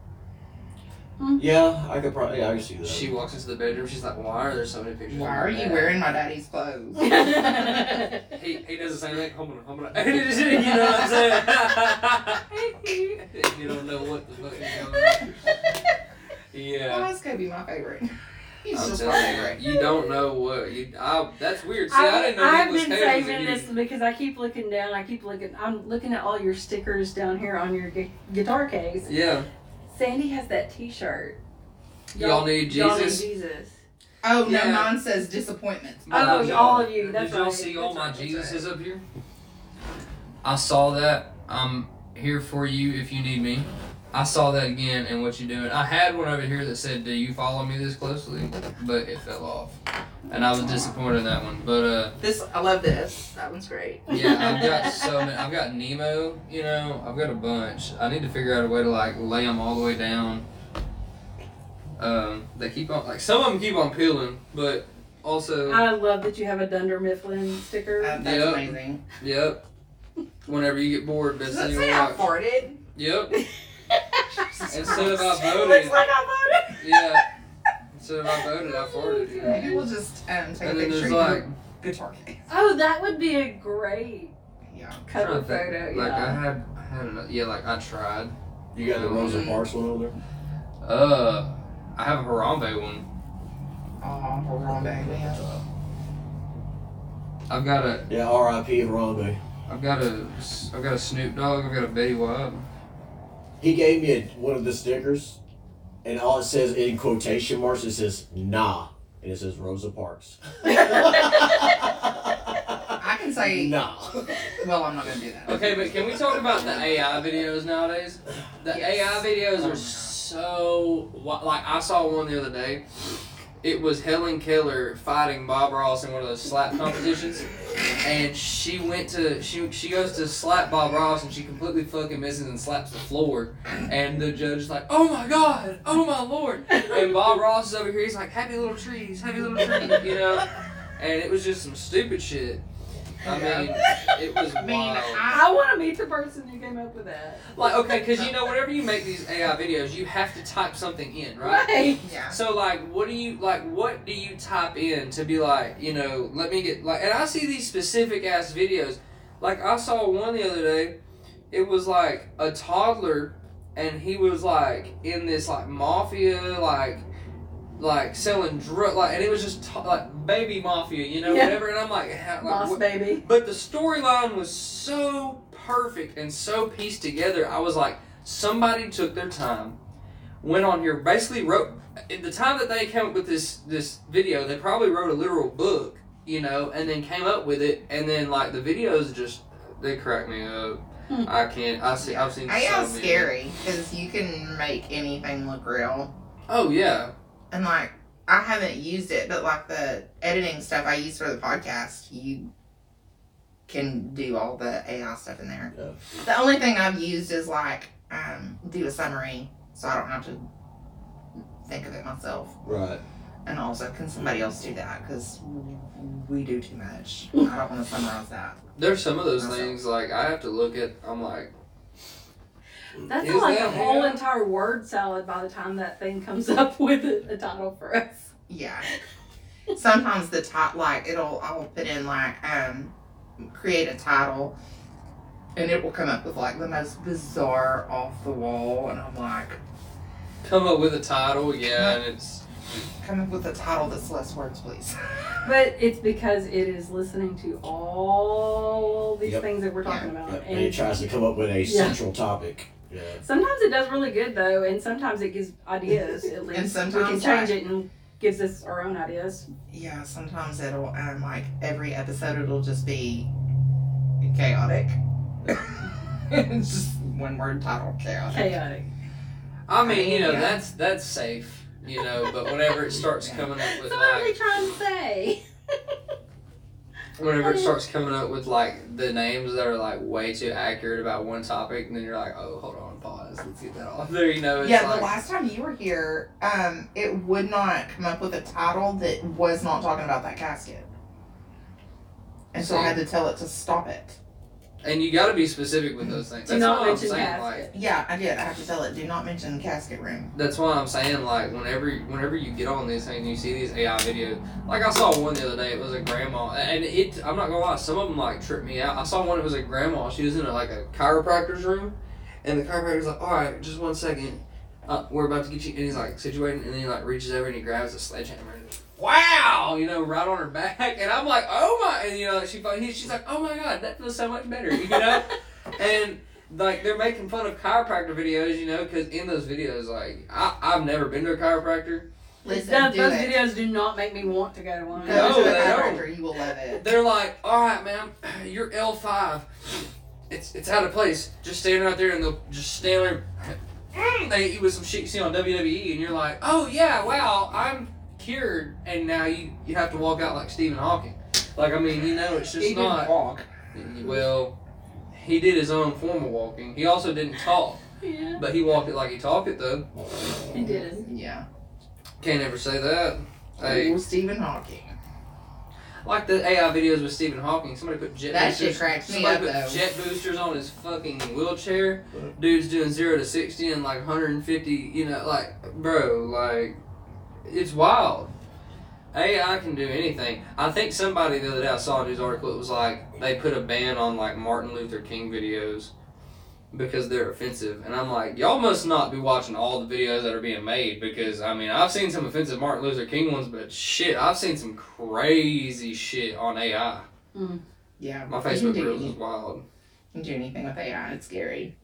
C: Yeah, I could probably. Yeah, I can see that.
D: She walks into the bedroom. She's like, "Why are there so many pictures?"
A: Why
D: of
A: are
D: my
A: you
D: dad?"
A: wearing my daddy's clothes?
D: He he does the same thing. Hold on, hold on. You know what I'm saying? You don't know what the fuck is going on. Yeah.
A: Why is Kobe my favorite? He's
D: I'm
A: just my
D: telling
A: favorite.
D: you, you don't know what you. I, that's weird. See, I,
B: I,
D: didn't know
B: I've
D: Nicolas
B: been
D: Cage was a
B: saving
D: huge-
B: this because I keep looking down. I keep looking. I'm looking at all your stickers down here on your gu- guitar case.
D: Yeah.
B: Sandy has that T-shirt.
D: Y'all need
B: Y'all need
D: Jesus?
B: Jesus.
A: Oh
D: Yeah.
A: no, mine says disappointment.
B: Oh,
D: Uh,
B: all of you. That's
D: Did y'all
B: right.
D: see all
B: That's
D: my
B: right.
D: Jesuses up here? I saw that. I'm here for you if you need me. I saw that again and what you doing. I had one over here that said, "Do you follow me this closely?" But it fell off, and I was disappointed in that one. But uh,
A: This I love this. That one's great.
D: yeah, I've got so many. I've got Nemo. You know, I've got a bunch. I need to figure out a way to like lay them all the way down. Um, they keep on like some of them keep on peeling, but also,
B: I love that you have a Dunder Mifflin sticker.
A: Uh, that's
D: Yep.
A: amazing.
D: yep. Whenever you get bored,
A: Does
D: best
A: that
D: thing
A: say
D: you
A: I
D: watch.
A: farted?
D: Yep. Instead of I
A: She
D: voted.
A: looks like I voted.
D: Yeah. Instead of I voted, I farted. Yeah.
A: Maybe we'll just um, take
D: And
A: a
D: then
A: picture
D: there's
A: of
D: like,
A: your guitar case.
B: Oh, that would be a great
A: Yeah.
B: cover
D: trying to think,
B: photo.
D: like I
B: Yeah.
D: had, I had enough, yeah, like I tried.
C: You got the Rosa Parks one over there?
D: Uh, I have a Harambe one.
A: Oh, we're going back then.
D: I've got a,
C: Yeah, R I P Harambe.
D: I've got a, I've got a Snoop Dogg. I've got a Betty White.
C: He gave me a, one of the stickers, and all it says in quotation marks, it says "nah," and it says Rosa Parks.
A: I can say.
C: Nah.
A: Well, I'm not gonna do that.
D: Okay, but can we talk about the A I videos nowadays? The
A: Yes.
D: A I videos are so wa- like I saw one the other day. It was Helen Keller fighting Bob Ross in one of those slap competitions, and she went to she she goes to slap Bob Ross and she completely fucking misses and slaps the floor, and the judge is like, "Oh my god, oh my lord!" And Bob Ross is over here, he's like, "Happy little trees, happy little trees," you know, and it was just some stupid shit. I mean, it was
A: I mean,
D: wild.
A: I,
B: I want to meet the person who came up with that.
D: Like, okay, because you know, whenever you make these A I videos, you have to type something in, right?
B: Right.
A: yeah.
D: So, like, what do you, like, what do you type in to be like, you know, let me get, like, and I see these specific ass videos. Like, I saw one the other day, it was like a toddler, and he was like in this, like, mafia, like, like selling drug, like, and it was just t- like baby mafia, you know,
B: Yeah.
D: whatever. And I'm like, how, like
B: Boss
D: what-
B: baby.
D: but the storyline was so perfect and so pieced together. I was like, somebody took their time, went on here, basically wrote. At the time that they came up with this this video, they probably wrote a literal book, you know, and then came up with it. And then like the videos just they crack me up.
B: Hmm.
D: I can't. I see. I've seen.
A: A
D: so
A: I's
D: many.
A: scary because you can make anything look real.
D: Oh yeah.
A: And like, I haven't used it, but like the editing stuff I use for the podcast, you can do all the A I stuff in there.
C: Yeah.
A: The only thing I've used is like um, do a summary, so I don't have to think of it myself.
C: Right.
A: And also, can somebody else do that? Because we do too much. I don't want to summarize that.
D: There's some of those
A: Myself.
D: things like I have to look at. I'm like,
E: That's
D: Is
E: like
D: that
E: a whole
D: how-
E: entire word salad by the time that thing comes up with a, a title for us.
A: Yeah. Sometimes the top, like it'll, I'll put in like um, create a title, and it will come up with like the most bizarre, off the wall, and I'm like,
D: come up with a title, yeah, and it's
A: come up with a title that's less words, please.
E: But it's because it is listening to all these
C: Yep.
E: things that we're talking
A: Yeah.
E: about.
C: Yep. And it tries to come up with a
E: Yeah.
C: central topic. Yeah.
E: Sometimes it does really good though, and sometimes it gives ideas at least.
A: And
E: we can
A: sometimes,
E: change
A: like-
E: it and gives us our own ideas.
A: Yeah, sometimes it'll um like every episode it'll just be chaotic. It's just one word title, chaotic.
E: Chaotic.
D: I mean, you know,
A: Yeah.
D: that's that's safe, you know, but whenever it starts coming up with
E: So what are they
D: like
E: trying to say?
D: whenever it starts coming up with like the names that are like way too accurate about one topic, and then you're like, oh, hold on, pause, let's get that off there, you know. It's
A: Yeah,
D: like,
A: the last time you were here, um, it would not come up with a title that was not talking about that casket. And so I had to tell it to stop it.
D: and you got to be specific with those things.
E: Do
D: That's
E: not
D: why I'm
E: mention
D: saying
E: casket.
D: like.
A: Yeah, I did. I have to tell it, do not mention casket room.
D: That's why I'm saying, like, whenever whenever you get on these things, you see these A I videos. Like, I saw one the other day. It was a grandma, and it. I'm not gonna lie, some of them like tripped me out. I saw one. It was a grandma. She was in a, like a chiropractor's room, and the chiropractor's like, "All right, just one second. Uh, we're about to get you." And he's like situating, and then he like reaches over and he grabs a sledgehammer. And, wow, you know, right on her back, and I'm like, "Oh my!" And you know, she he, she's like, "Oh my god, that feels so much better," you know, and. Like, they're making fun of chiropractor videos, you know, because in those videos, like, I, I've never been to a chiropractor.
A: Listen,
E: Those
A: do
E: those
A: it.
E: videos do not make me want to go to one.
A: Go
D: No,
A: to a
D: they don't.
A: chiropractor, you will love it.
D: They're like, all right, ma'am, you're L five. It's it's out of place. Just stand right there, and they'll just stand there. Mm, they hit you with some shit you see on W W E, and you're like, oh, yeah, wow, I'm cured. And now you, you have to walk out like Stephen Hawking. Like, I mean, you know, it's just
A: He didn't
D: not.
A: walk.
D: Well, he did his own form of walking. He also didn't talk,
E: Yeah,
D: but he walked it like he talked it, though.
E: he did.
A: Yeah.
D: Can't ever say that. Hey,
A: Ooh, Stephen Hawking.
D: like the A I videos with Stephen Hawking. Somebody put jet
A: That
D: boosters.
A: shit cracks me
D: somebody
A: up,
D: put
A: though.
D: jet boosters on his fucking wheelchair. Dude's doing zero to sixty in like one hundred fifty. You know, like, bro, like, it's wild. A I can do anything. I think somebody the other day I saw a news article. It was like they put a ban on like Martin Luther King videos because they're offensive, and I'm like, y'all must not be watching all the videos that are being made, because I mean, I've seen some offensive Martin Luther King ones, but shit, I've seen some crazy shit on A I.
A: Yeah.
D: My
A: you can
D: Facebook
A: do
D: reels is
A: anything-
D: wild.
A: You can do anything with A I. It's scary.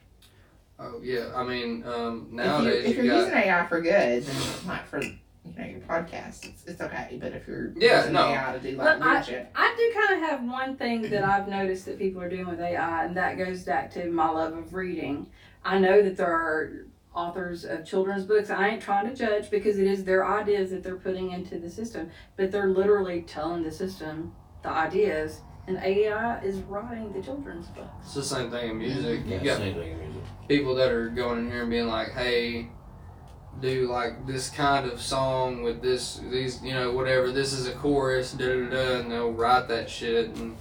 D: Oh yeah, I mean, um,
A: If, you,
D: nowadays
A: if
D: you,
A: you're
D: got
A: using A I for good, then like for you know your podcast, it's, it's okay. But if you're
D: Yeah,
A: using
D: no.
A: A I to do
E: Well,
A: like weird shit,
E: I do kind of have one thing that I've noticed that people are doing with A I, and that goes back to my love of reading. I know that there are authors of children's books. I ain't trying to judge, because it is their ideas that they're putting into the system, but they're literally telling the system the ideas, and A I is writing the children's books.
D: it's the same thing in music. You
C: Yeah,
D: got
C: same thing in music.
D: people that are going in here and being like, hey, do like this kind of song with this, these, you know, whatever. This is a chorus, da da da, and they'll write that shit. And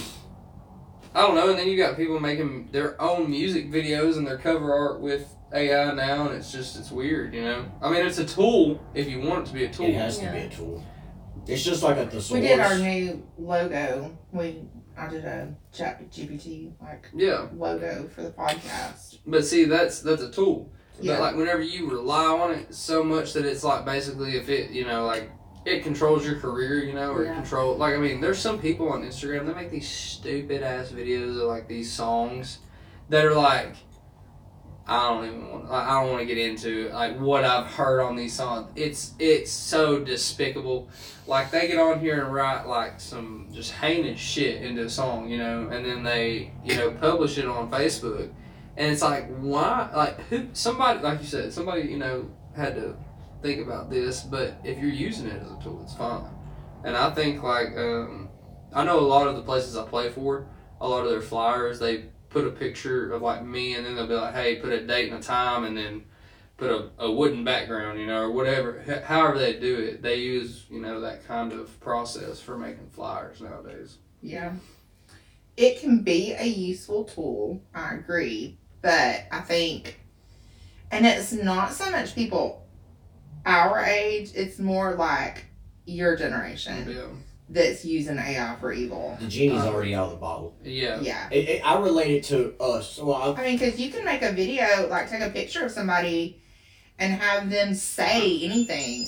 D: I don't know. And then you got people making their own music videos and their cover art with A I now, and it's just it's weird, you know. I mean, it's a tool if you want it to be a tool.
C: It has to
E: Yeah.
C: be a tool. It's just like at the source.
A: we did our new logo. We I did a Chat G P T like
D: Yeah,
A: logo for the podcast.
D: but see, that's that's a tool.
A: Yeah.
D: But like whenever you rely on it so much that it's like basically if it, you know, like it controls your career, you know, or
E: Yeah.
D: control, like, I mean, there's some people on Instagram that make these stupid ass videos of like these songs that are like, I don't even want, like, I don't want to get into like what I've heard on these songs. It's it's so despicable. Like they get on here and write like some just heinous shit into a song, you know, and then they, you know, publish it on Facebook. And it's like, why? Like, who? Somebody, like you said, somebody, you know, had to think about this. But if you're using it as a tool, it's fine. And I think, like, um, I know a lot of the places I play for, a lot of their flyers, they put a picture of like me, and then they'll be like, hey, put a date and a time, and then put a, a wooden background, you know, or whatever. H- however they do it, they use, you know, that kind of process for making flyers nowadays.
A: Yeah. It can be a useful tool, I agree, but I think, and it's not so much people our age, it's more like your generation
D: Yeah.
A: that's using A I for evil.
C: The genie's
D: Uh,
C: already out of the bottle.
D: Yeah.
A: Yeah.
C: It, it, I relate it to us. Well, I,
A: I mean, because you can make a video, like take a picture of somebody and have them say anything.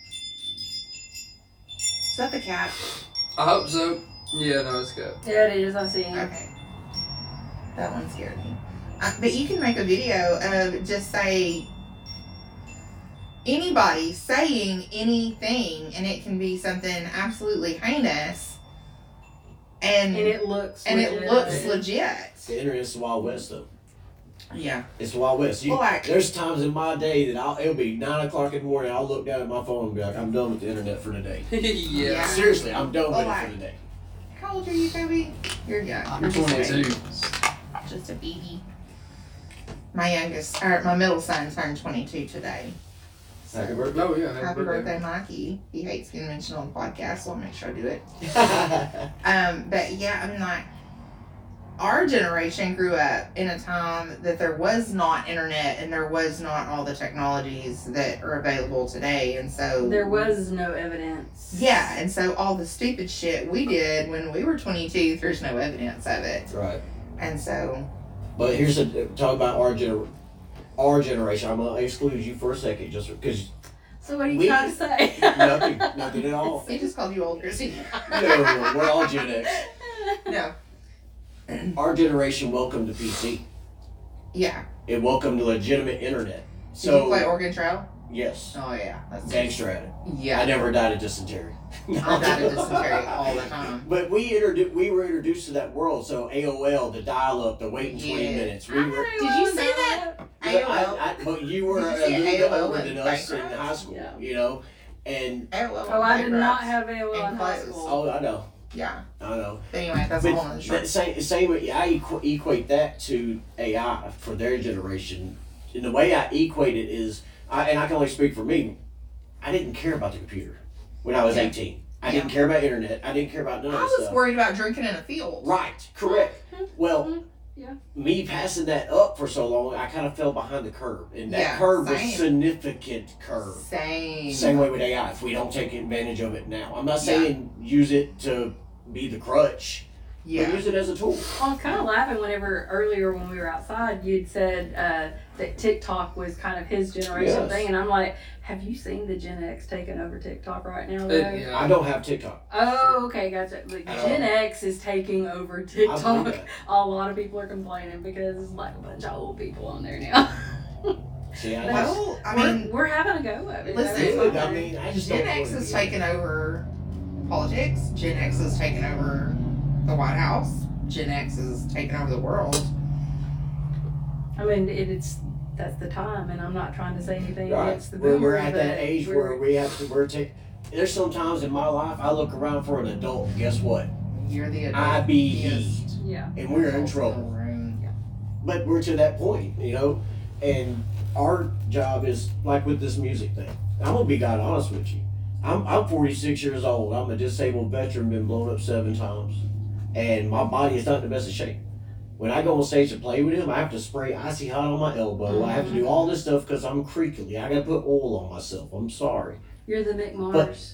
A: Is that the cat?
D: I hope so. Yeah, no, it's good.
E: Yeah, it is. I see him.
A: Okay. That one scared me. Uh, but you can make a video of just say anybody saying anything, and it can be something absolutely heinous, and
E: And it looks.
A: and it
E: legit.
A: looks legit.
C: the internet's the Wild West, though.
A: Yeah.
C: It's the Wild West. You,
A: Well, like-
C: there's times in my day that I'll, it'll be nine o'clock in the morning. I'll look down at my phone and be like, I'm done with the internet for today.
D: yeah.
A: Yeah.
C: Seriously, I'm done with
A: Well,
C: it
A: like-
C: for today.
A: How old are you, Kobe? You're young.
D: I'm
A: You're just a
D: twenty-two.
A: baby. Just a baby. My youngest, or my middle son, turned twenty-two today. So,
C: Happy birthday.
D: Oh, yeah.
A: happy birthday, Mikey. He hates getting mentioned on the podcast, so I'll make sure I do it.
C: Right.
A: Um, but yeah, I mean, like, our generation grew up in a time that there was not internet and there was not all the technologies that are available today, and so
E: There was no evidence.
A: yeah, and so all the stupid shit we did when we were twenty-two, there's no evidence of it, and so
C: But here's a talk about our gener- our generation. I'm gonna exclude you for a second, just because
E: So what are you
C: We-
E: trying to say?
C: nothing, nothing at all.
A: he just called you old, Chrissy.
C: No, we're all Gen X.
A: No,
C: Our generation welcomed to P C.
A: yeah.
C: It welcomed to legitimate internet.
A: Did
C: So
A: you play Oregon Trail?
C: yes,
A: Oh yeah, that's
C: gangster at it.
A: yeah.
C: I never died of dysentery.
A: I died of dysentery all the time.
C: But we introduced, we were introduced to that world. So A O L, the dial-up, the waiting twenty
A: Yeah.
C: minutes. We were.
A: Did you say that?
C: But,
A: A O L.
C: I, I, but you were
A: Did
C: a
A: you say
C: little bit
A: A O L
C: older
A: in
C: than us in
A: Bancroft?
C: high school,
E: Yeah.
C: you know, and
A: A O L.
E: Oh, I did not
A: playgrounds.
E: have A O L in
A: And
E: high
A: clothes.
E: school.
C: oh, I know,
A: Yeah.
C: I know.
A: But anyway, that's a whole other
C: But
A: story.
C: that same, same, way- I equ- equate that to A I for their generation. And the way I equate it is, I, and I can only speak for me. I didn't care about the computer when I was
A: Yeah.
C: eighteen. I
A: Yeah.
C: didn't care about internet. I didn't care about none
A: I
C: of that
A: was
C: stuff.
A: worried about drinking in a field.
C: Right, correct. Well,
E: Mhm. Yeah.
C: me passing that up for so long, I kind of fell behind the curve, and that
A: Yeah,
C: curve
A: same.
C: was significant curve.
A: Same.
C: Same way with A I. If we don't take advantage of it now, I'm not
A: Yeah.
C: saying use it to be the crutch, but
A: Yeah.
C: use it as a tool.
E: I was kind of laughing whenever earlier when we were outside, you'd said uh, that TikTok was kind of his generation
C: Yes.
E: thing, and I'm like, have you seen the Gen X taking over TikTok right now? Though?
D: It- yeah.
C: I don't have TikTok.
E: Oh, okay, gotcha. But
C: I
E: Gen
C: don't-
E: X is taking over
C: I believe
E: TikTok.
C: that.
E: A lot of people are complaining because it's like a bunch of old people on there now.
C: See, I just,
A: Well, I
E: we're,
A: mean,
E: we're having a go of it.
A: Listen,
E: It's
C: good.
E: fine.
C: I mean, I just
A: Gen
C: don't
A: X
C: want
A: has
C: to be-
A: taken over politics. Gen X has taken over the White House. Gen X has taken over the world.
E: I mean, it, it's that's the time, and I'm not trying to say anything
C: Right.
E: against the
C: We're,
E: boomers.
C: we're at that
E: but
C: age
E: we're-
C: where we have to. We're take. There's some times in my life I look around for an adult. And guess what?
A: You're the
C: I be he,
A: adultiest
E: yeah.
C: and we're in
A: adult
C: trouble.
A: the room.
C: But we're to that point, you know. And our job is like with this music thing. I'm gonna be God honest with you. I'm I'm forty-six years old. I'm a disabled veteran, been blown up seven times, and my body is not in the best of shape. When I go on stage to play with him, I have to spray icy hot on my elbow. I have to do all this stuff because I'm creakily. I gotta put oil on myself. I'm sorry,
E: You're the Mick Mars.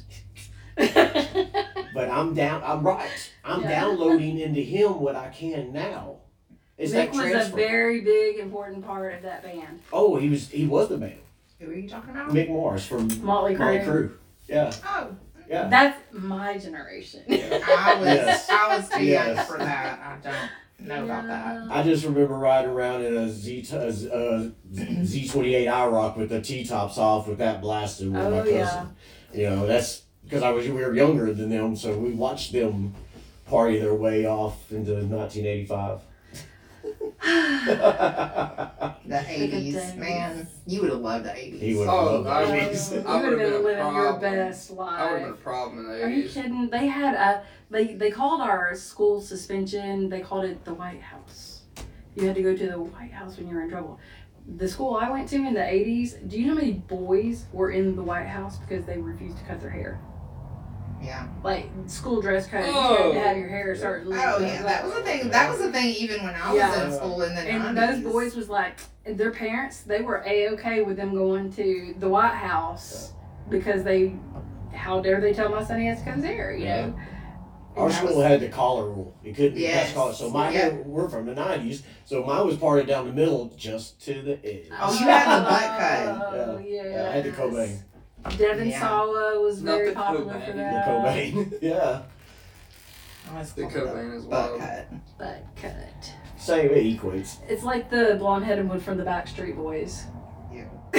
C: but I'm down. I'm right. I'm
E: Yeah.
C: downloading into him what I can now. It's
E: Mick
C: that
E: was a
C: transfer.
E: very big, important part of that band.
C: Oh, he was. He was the man.
A: Who are you talking about?
C: Mick Mars from
E: Motley
C: Motley
E: Crue.
C: Crue. Yeah,
A: Oh,
C: yeah.
E: That's my generation.
A: I was
C: Yes.
A: I was too young
C: Yes.
A: for that. I don't know about that.
C: I just remember riding around in a Z uh, Z twenty-eight IROC with the T-tops off with that blasting with
E: Oh,
C: my cousin.
E: yeah.
C: You know, that's because I was we were younger than them, so we watched them party their way off into nineteen eighty-five.
A: The eighties, man. You would have loved the eighties.
C: He would have
D: Oh,
C: loved
D: I
C: the
D: would-
C: eighties.
E: You
D: I
E: would have
D: would've
E: been
D: been a
E: living your
D: problem.
E: best life.
D: I would have been a problem in the
E: Are you
D: eighties.
E: kidding? They had a they they called our school suspension. They called it the White House. You had to go to the White House when you were in trouble. The school I went to in the eighties. Do you know how many boys were in the White House because they refused to cut their hair?
A: Yeah.
E: Like school dress code, you
D: Oh.
E: had to have your hair a certain
A: Oh
E: length.
A: yeah, that was the thing. That was the thing even when I was
E: Yeah.
A: in school in the
E: And
A: nineties.
E: those boys was like, their parents, they were a-okay with them going to the White House because they, how dare they tell my son he has to cut his hair, you know?
C: Our
E: And that
C: school
E: was-
C: had the collar rule. You couldn't be
A: Yes.
C: past collar. So my
A: Yeah.
C: hair, we're from the nineties, so mine was parted down the middle just to the edge.
A: Oh, you had the butt cut.
E: Oh,
C: Yeah.
E: yes.
C: Yeah, I had the Cobain.
E: Devin
A: Yeah.
E: Sawa was
D: Not
E: very
D: the
E: popular
D: Cobain.
E: for
C: The
E: that.
C: Cobain. Yeah.
A: I was
D: The
A: called
D: Cobain is
A: butt
D: wild.
A: cut.
E: Butt cut.
C: Same, it equates.
E: It's like the blonde headed one from the Backstreet Boys.
A: Yeah.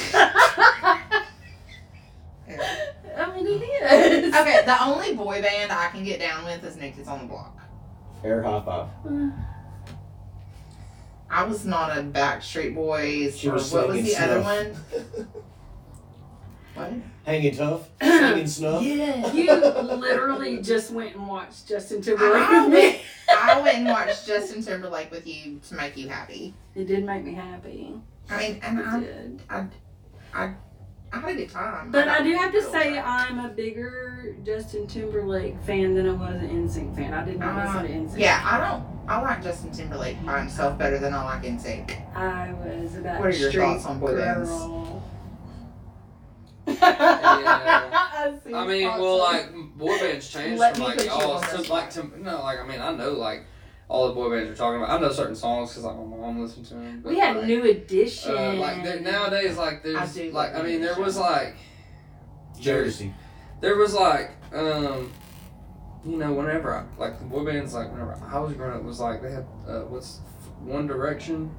E: I mean, it is.
A: Okay, the only boy band I can get down with is New Kids on the Block.
C: Air high five.
A: I was not a Backstreet Boys.
C: She
A: or
C: was
A: what was the
C: slinging
A: other
C: snuff.
A: one? What?
C: Hanging tough. Slinging snuff.
A: Yeah.
E: You literally just went and watched Justin Timberlake
A: I
E: with me.
A: went, I went and watched Justin Timberlake with you to make you happy.
E: It did make me happy.
A: I mean, and
E: It
A: I,
E: did.
A: I had a good time.
E: But I do have to
A: got
E: say,
A: real
E: I'm a bigger Justin Timberlake fan than I was an N Sync fan. I did not
A: Uh,
E: listen to N Sync.
A: Yeah, I don't. I like Justin Timberlake by himself better than I like N Sync.
E: I was a
A: What are your
E: Backstreet
A: thoughts on boy bands?
E: girl.
D: Yeah.
E: I, see
D: I mean,
E: thoughts
D: well,
E: on-
D: like boy bands changed
A: Let
D: from
A: me
D: like
A: put you
D: y'all
A: on
D: to
A: this
D: like to no, like I mean, I know like all the boy bands you're talking about. I know certain songs because like my mom listened to them. But,
E: we had
D: like,
E: New Edition.
D: uh, like there, nowadays, like there's
A: I do
D: like
A: like
D: I mean, there
A: New
D: was
A: Edition.
D: like
C: Jersey.
D: there was like um you know whenever I, like the boy bands like whenever I was growing up was like they had uh, what's One Direction.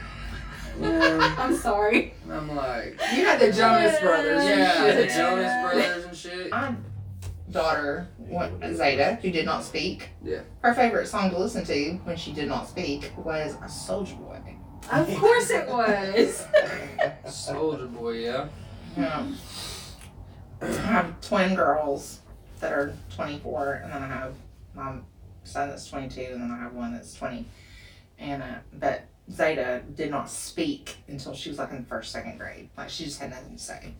D: Yeah,
E: I'm sorry.
D: and I'm like
A: You had the Jonas Brothers.
D: yeah,
A: and
D: the
A: shit.
D: Jonas Brothers and shit.
A: My daughter, what, Zeta, who did not speak.
D: Yeah.
A: Her favorite song to listen to when she did not speak was a Soulja Boy.
E: Of course it was.
D: Soldier Boy, yeah.
A: Yeah. I have twin girls that are twenty-four, and then I have my son that's twenty-two, and then I have one that's twenty. And uh, but Zeta did not speak until she was like in first, second grade. Like she just had nothing to say.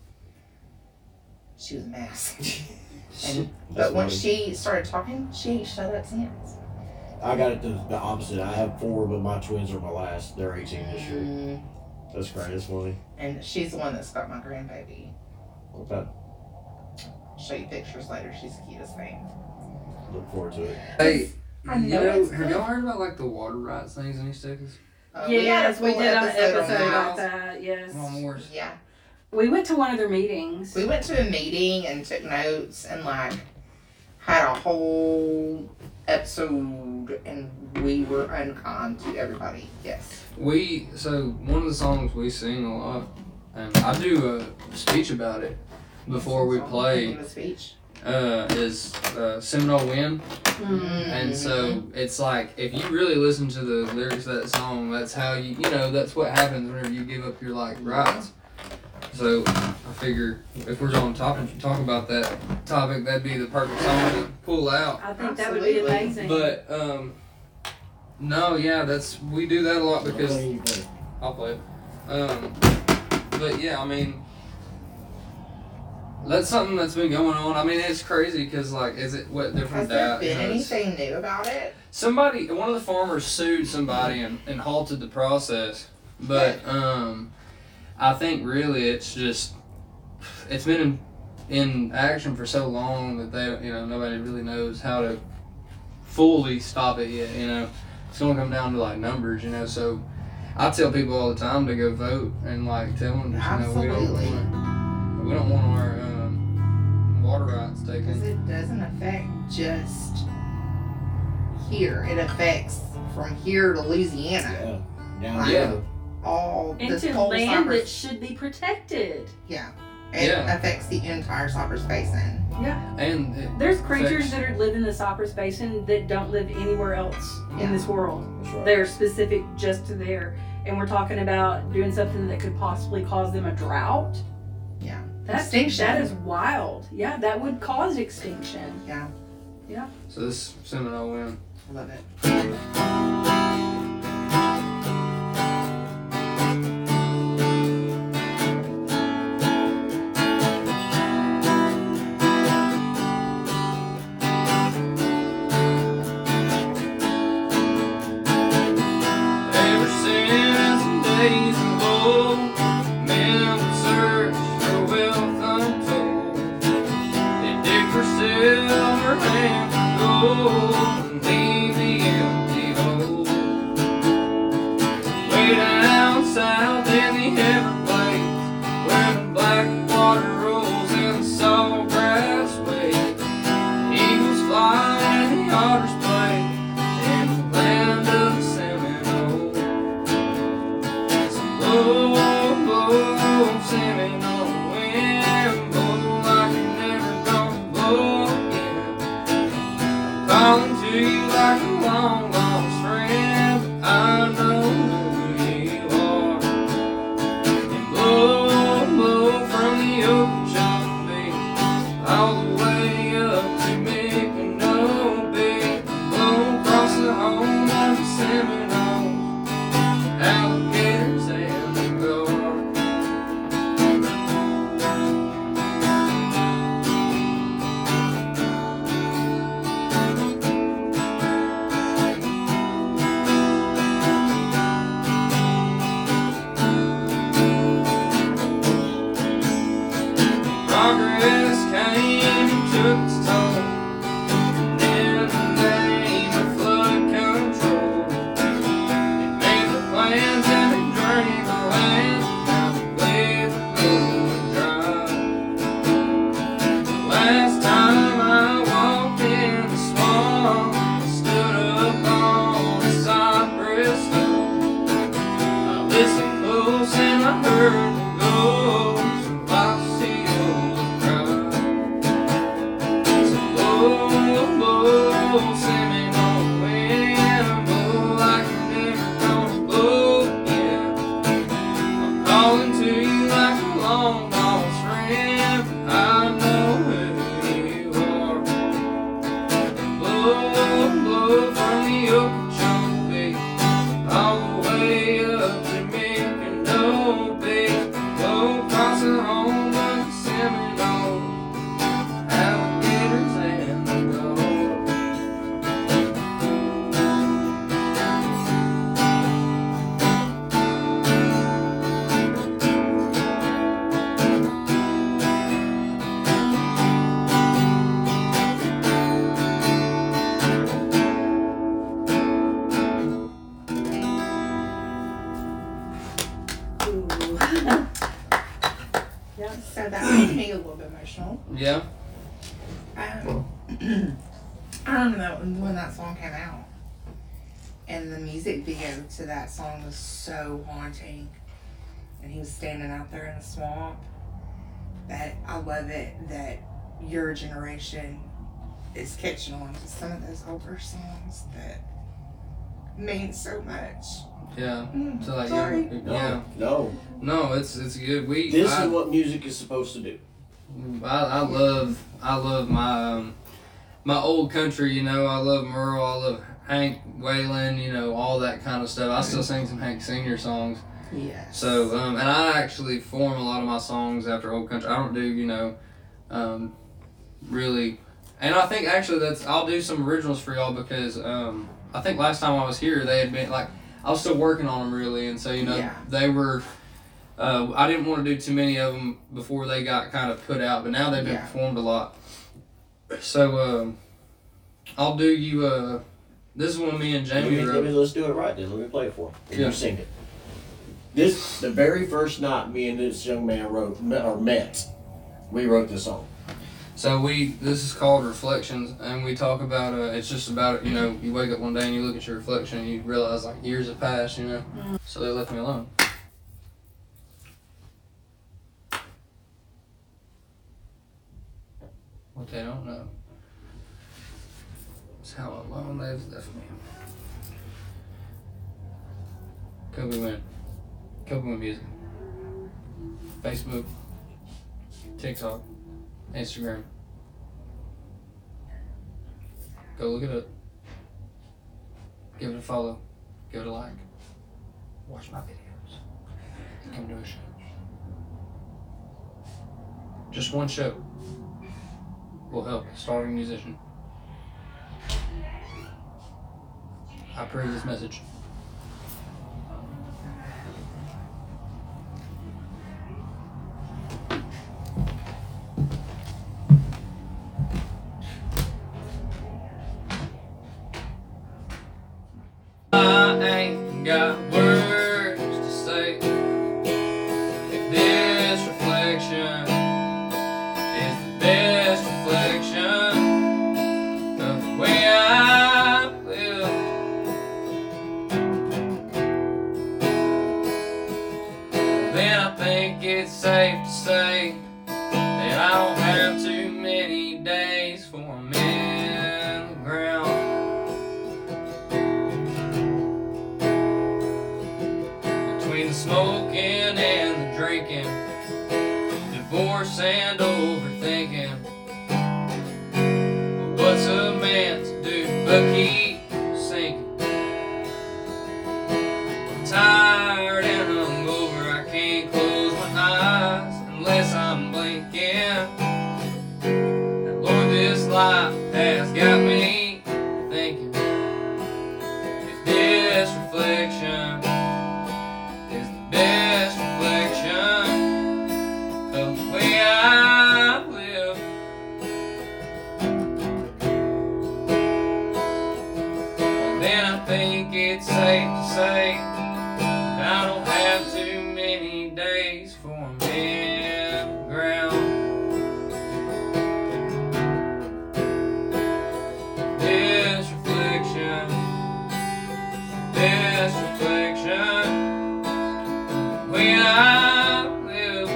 A: She was a mess. And but
C: That's
A: when
C: funny.
A: she started talking, she shut up since.
C: I got it the, the opposite. I have four, but my twins are my last. They're eighteen this year.
A: Mm,
C: That's great. That's funny.
A: and she's the one that's got my grandbaby.
C: Okay.
A: I'll show you pictures later. She's the cutest thing.
C: Look forward to it.
D: Hey,
A: I
D: you
A: know
D: know,
A: it's
D: have
A: good.
D: y'all heard about like the water rights things in East Texas?
A: Uh,
E: Yes, we
A: full
E: did an episode
A: on that.
E: about that. Yes.
D: Lawn Wars.
A: Yeah.
E: We went to one of their meetings.
A: We went to a meeting and took notes and like had a whole episode and we were unkind to everybody. Yes.
D: We so one of the songs we sing a lot, and I do a speech about it before we play.
A: The speech.
D: Uh, is uh, Seminole Wind,
E: Mm.
D: and so it's like if you really listen to the lyrics of that song, that's how you you know that's what happens whenever you give up your like rights. So I figure if we're on topic talk about that topic, that'd be the perfect song to pull out.
E: I think that would be
A: Absolutely.
E: amazing.
D: But um, no, yeah, that's we do that a lot because
C: Okay, you play.
D: I'll play it. Um, but yeah, I mean, that's something that's been going on. I mean, it's crazy because like, is it what
A: Has
D: different
A: there
D: that?
A: been
D: you know, it's-
A: anything new about it?
D: Somebody, one of the farmers sued somebody and, and halted the process, but um, I think really it's just it's been in, in action for so long that they, you know, nobody really knows how to fully stop it yet. You know, it's gonna come down to like numbers. You know, so I tell people all the time to go vote and like tell them, you know, we don't
A: Absolutely.
D: want we don't want our um, water rights
A: Because
D: taken.
A: it doesn't affect just here. It affects from here to Louisiana.
C: Yeah. Down
D: Yeah.
C: there.
A: All this
E: into
A: whole
E: land
A: summer.
E: that should be protected.
A: Yeah. It
D: Yeah.
A: affects the entire Cypress Basin.
E: Yeah.
D: And it,
E: There's creatures
D: affects-
E: that are live in the Cypress Basin that don't live anywhere else
A: Yeah.
E: in this world.
C: That's right.
E: They're specific just to there. And we're talking about doing something that could possibly cause them a drought.
A: Yeah.
E: That's,
A: Extinction.
E: That is wild. Yeah, that would cause extinction.
A: Yeah.
D: So this Seminole win.
A: I love it.
D: Ever since the days of old, men would search for wealth untold. They dig for silver and for gold, and leave the empty hole. Way down south in the Everglades, where the black water rolls and the salt grass waves, eagles fly and the otters play in the land of the Seminole. So blow, blow, Seminole wind, blow like you're never gonna blow again. I'm calling to you like a long lost friend, I know who you are. And blow, blow from the Okeechobee all the way up to Micanopy. Blow across the home of the Seminoles, alligators and the guard. Progress came and took its toll, and in the name of flood control, it made the plans and it drained the land. Now the blades are going dry. The last time I walked in the swamp, I stood up on the cypress stump. I listened close and I heard the ghost of Osceola cry. So blow, blow, Seminole wind, blow like you're never gonna blow again. I'm calling to you like a long lost friend, I know who you are. Blow, blow from the Okeechobee all the way up to Micanopy. Blow across the home of the Seminoles, alligators and the gold.
E: Ooh.
A: So that made me a little bit emotional.
D: Yeah.
A: Um, I remember when that song came out, and the music video to that song was so haunting. And he was standing out there in the swamp. That I love it that your generation is catching on to some of those older songs that mean so much.
D: Yeah.
A: Mm,
D: So like
A: sorry.
D: yeah,
C: No,
D: yeah.
C: no.
D: No, it's it's good. We
C: This
D: I,
C: is what music is supposed to do.
D: I, I love I love my um, my old country. You know, I love Merle. I love Hank Waylon. You know, all that kind of stuff. I still sing some Hank Senior songs.
A: Yes.
D: So um, and I actually form a lot of my songs after old country. I don't do you know, um, really. And I think actually that's I'll do some originals for y'all because um, I think last time I was here they had been like I was still working on them really, and so you know
A: Yeah.
D: they were. Uh, I didn't want to do too many of them before they got kind of put out, but now they've been
A: Yeah.
D: performed a lot. So um, I'll do you. Uh, this is one me and
C: Let
D: Jamie
C: me, let me,
D: wrote.
C: let's do it right then. Let me play it for him. And
D: Yeah.
C: you sing it. This, the very first night me and this young man wrote, met, or met, we wrote this song.
D: So we this is called Reflections, and we talk about uh, it's just about you know you wake up one day and you look at your reflection and you realize like years have passed, you know. So they left me alone. what they don't know is how alone they've left me. Kobe Win. Kobe Win Music. Facebook, TikTok, Instagram. Go look it up. Give it a follow. Give it a like. Watch my videos. Come to a show. Just one show will help a starving musician. I approve this message. I ain't got words to say if this reflection is the best reflection of the way I live. Then I think it's safe to say that I don't have too many days for I'm in the ground. Between the smoking and the drinking, divorce and overthinking, what's a man to do but keep sinking? I'm tired and hungover, I can't close my eyes unless I'm blinking. And Lord, this life has got me thinking if this reflection is the best reflection of the way I live. Well, then I think it's safe to say that I don't have too many days for a man ground. This reflection, this reflection, the way I live.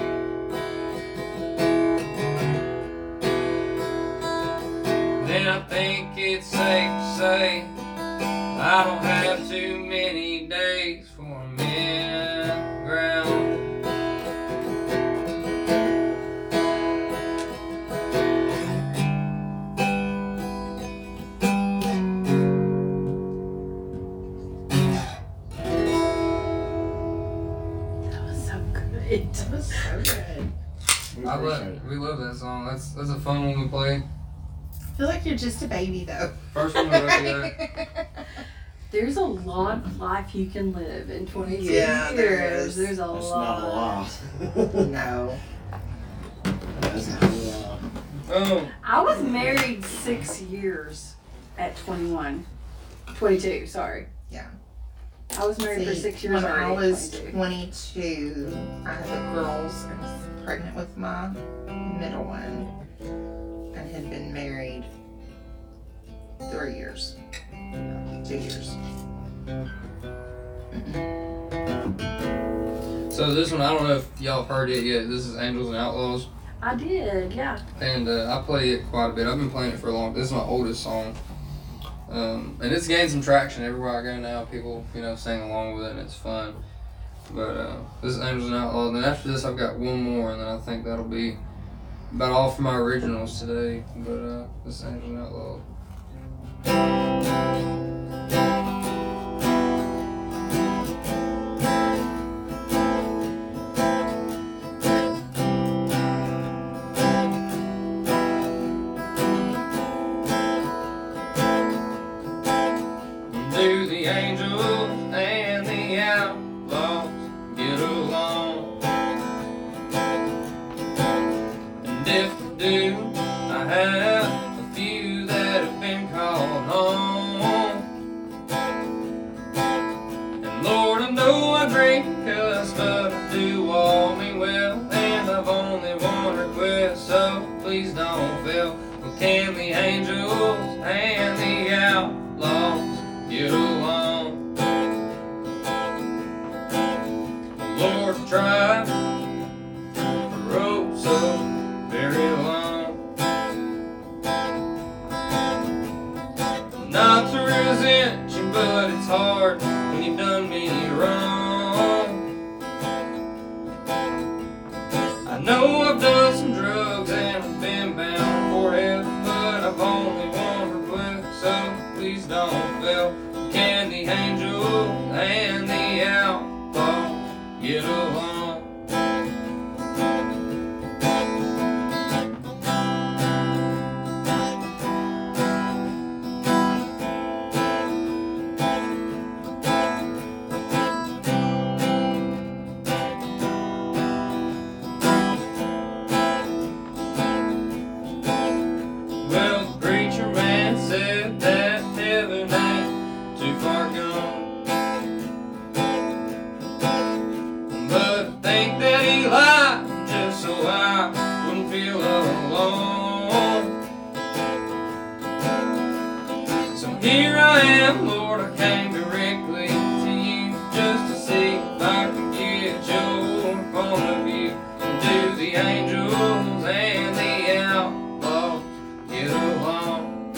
D: Then I think it's safe to say I don't have too many days for a man ground.
E: That was so good.
F: That was so good. We
D: I
F: appreciate
D: love,
F: it.
D: we love that song. That's that's a fun one to play.
F: I feel like you're just a baby though.
D: First one we wrote together.
E: There's a lot of life you can live in twenty-two
F: Yeah,
E: years.
F: there is.
E: There's a
C: That's
E: lot.
C: not a lot.
F: No.
C: That's not a lot.
D: Oh,
E: I was married six years at twenty-one. twenty-two, sorry.
F: Yeah.
E: I was married for
F: See,
E: six years
F: when
E: already
F: I
E: at
F: was
E: twenty-two.
F: twenty-two, I had girls and was pregnant with my middle one and had been married three years. Two years.
D: so this one, I don't know if y'all have heard it yet. This is Angels and Outlaws,
E: I did, yeah.
D: and uh, I play it quite a bit. I've been playing it for a long. This is my oldest song, um, and it's gained some traction everywhere I go now. People, you know, sing along with it, and it's fun. But uh, this is Angels and Outlaws, and then after this, I've got one more, and then I think that'll be about all for my originals today. But uh, this is Angels and Outlaws. Do the angels and the outlaws get along? And if they do, I have a few that have been called home. And Lord, I know I drink cuss, but I do all me well. And I've only one request, so please don't fail. Well, can the angels and the outlaws get along? Lord, I tried for oh so very long. I know I've done some drugs and I've been bound for heaven, but I've only wandered with, so please don't fail. Can the angel and the outlaw get along? Here I am, Lord, I came directly to you just to see if I could get your point of view. Do the angels and the outlaws get along?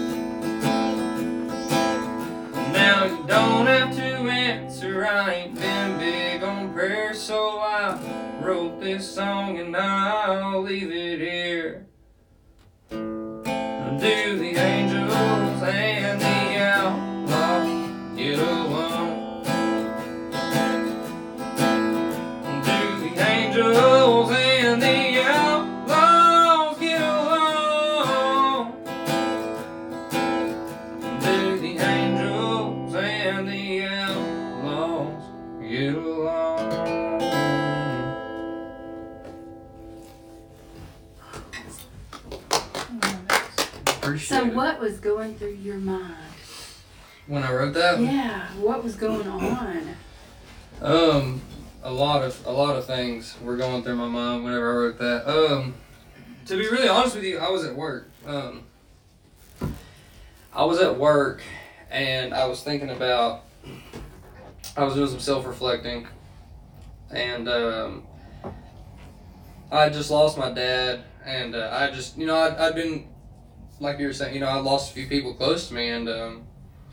D: Now you don't have to answer, I ain't been big on prayer, so I wrote this song and I'll leave it here. Do the angels and the outlaws get along? Do the angels and the outlaws get along? Do the angels and the outlaws get along?
E: So what was going through your mind?
D: When I wrote that?
E: Yeah, what was going on?
D: Um, a lot of a lot of things were going through my mind whenever I wrote that. Um, to be really honest with you, I was at work. Um, I was at work, and I was thinking about. I was doing some self-reflecting, and um, I just lost my dad, and uh, I just you know I'd, I'd been. Like you were saying, you know, I lost a few people close to me, and um,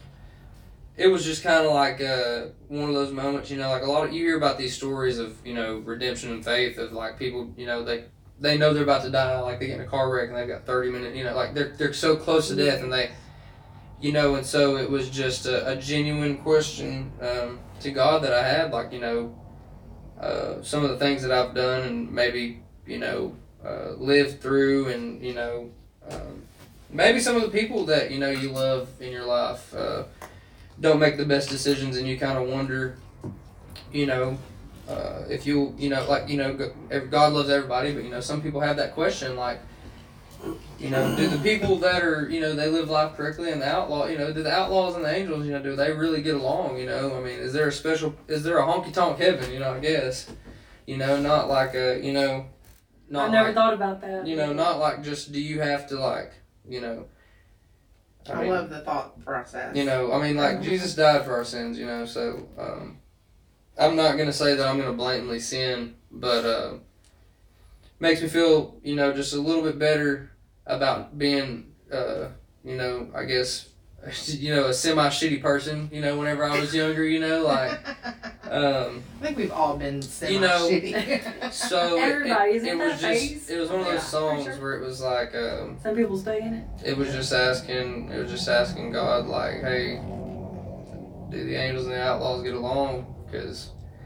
D: it was just kind of like uh, one of those moments, you know, like a lot of, you hear about these stories of, you know, redemption and faith of like people, you know, they they know they're about to die, like they get in a car wreck and they've got thirty minutes, you know, like they're, they're so close to death, and they, you know, and so it was just a, a genuine question um, to God that I had, like, you know, uh, some of the things that I've done and maybe, you know, uh, lived through, and, you know, um, maybe some of the people that, you know, you love in your life uh, don't make the best decisions, and you kind of wonder, you know, uh, if you, you know, like, you know, God loves everybody, but, you know, some people have that question, like, you know, do the people that are, you know, they live life correctly, and the outlaw, you know, do the outlaws and the angels, you know, do they really get along, you know? I mean, is there a special, is there a honky-tonk heaven, you know, I guess? You know, not like a, you know, not
E: I never
D: like,
E: thought about that.
D: you know, not like just, do you have to, like, you know,
F: I, I mean, love the thought process.
D: You know, I mean, like, Jesus died for our sins, you know, so, um, I'm not going to say that I'm going to blatantly sin, but, uh, makes me feel, you know, just a little bit better about being, uh, you know, I guess, you know, a semi-shitty person, you know, whenever I was younger, you know, like, um,
F: I think we've all been semi-shitty.
D: you know, so
E: Everybody,
D: it,
E: isn't
D: it
E: that
D: was
E: phase?
D: just, it was one of those
E: Yeah,
D: songs
E: for sure.
D: where it was like, um,
E: Some people stay in it.
D: it was just asking, it was just asking God, like, hey, do the angels and the outlaws get along? Because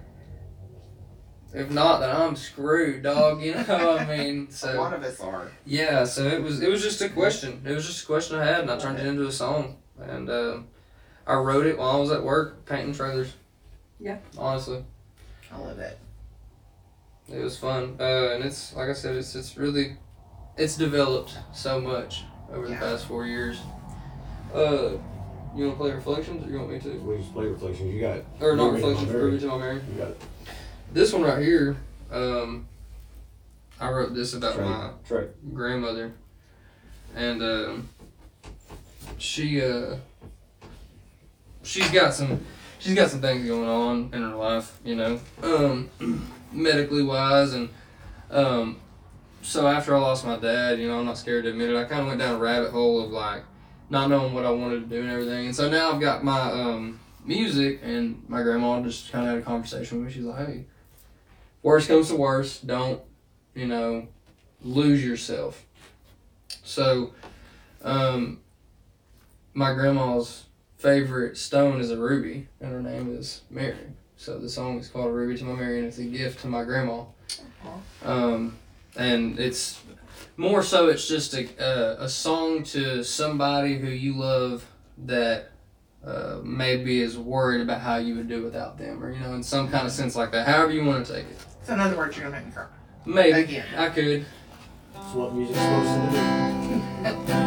D: if not, then I'm screwed, dog, you know, I mean, so.
F: A lot of us are.
D: Yeah, so it was, it was just a question. It was just a question I had, and I turned it into a song. And uh, I wrote it while I was at work painting trailers.
E: Yeah.
D: Honestly.
F: I love it.
D: It was fun. Uh, and it's, like I said, it's it's really, it's developed so much over the
F: Yeah.
D: past four years. Uh, you want to play Reflections, or you want me to?
C: We just play Reflections. You got it.
D: Or not
C: Ruby to My
D: Reflections,
C: Mary.
D: Ruby to My Mary.
C: You got it.
D: This one right here, um, I wrote this about
C: Trey.
D: my
C: Trey.
D: grandmother. And um, she, uh, she's got some, she's got some things going on in her life, you know, um, medically wise, and um, so after I lost my dad, you know, I'm not scared to admit it, I kind of went down a rabbit hole of like not knowing what I wanted to do and everything, and so now I've got my um, music, and my grandma just kind of had a conversation with me. She's like, hey, worst comes to worst, don't, you know, lose yourself. So, um, my grandma's favorite stone is a ruby, and her name is Mary. So the song is called "Ruby to My Mary," and it's a gift to my grandma. Um, and it's more so it's just a, a a song to somebody who you love that uh, maybe is worried about how you would do without them, or you know, in some kind of sense like that. However you want to take it.
F: So in other words, you're gonna make me cry.
D: Maybe
F: Again.
D: I could.
C: That's what music's supposed to do.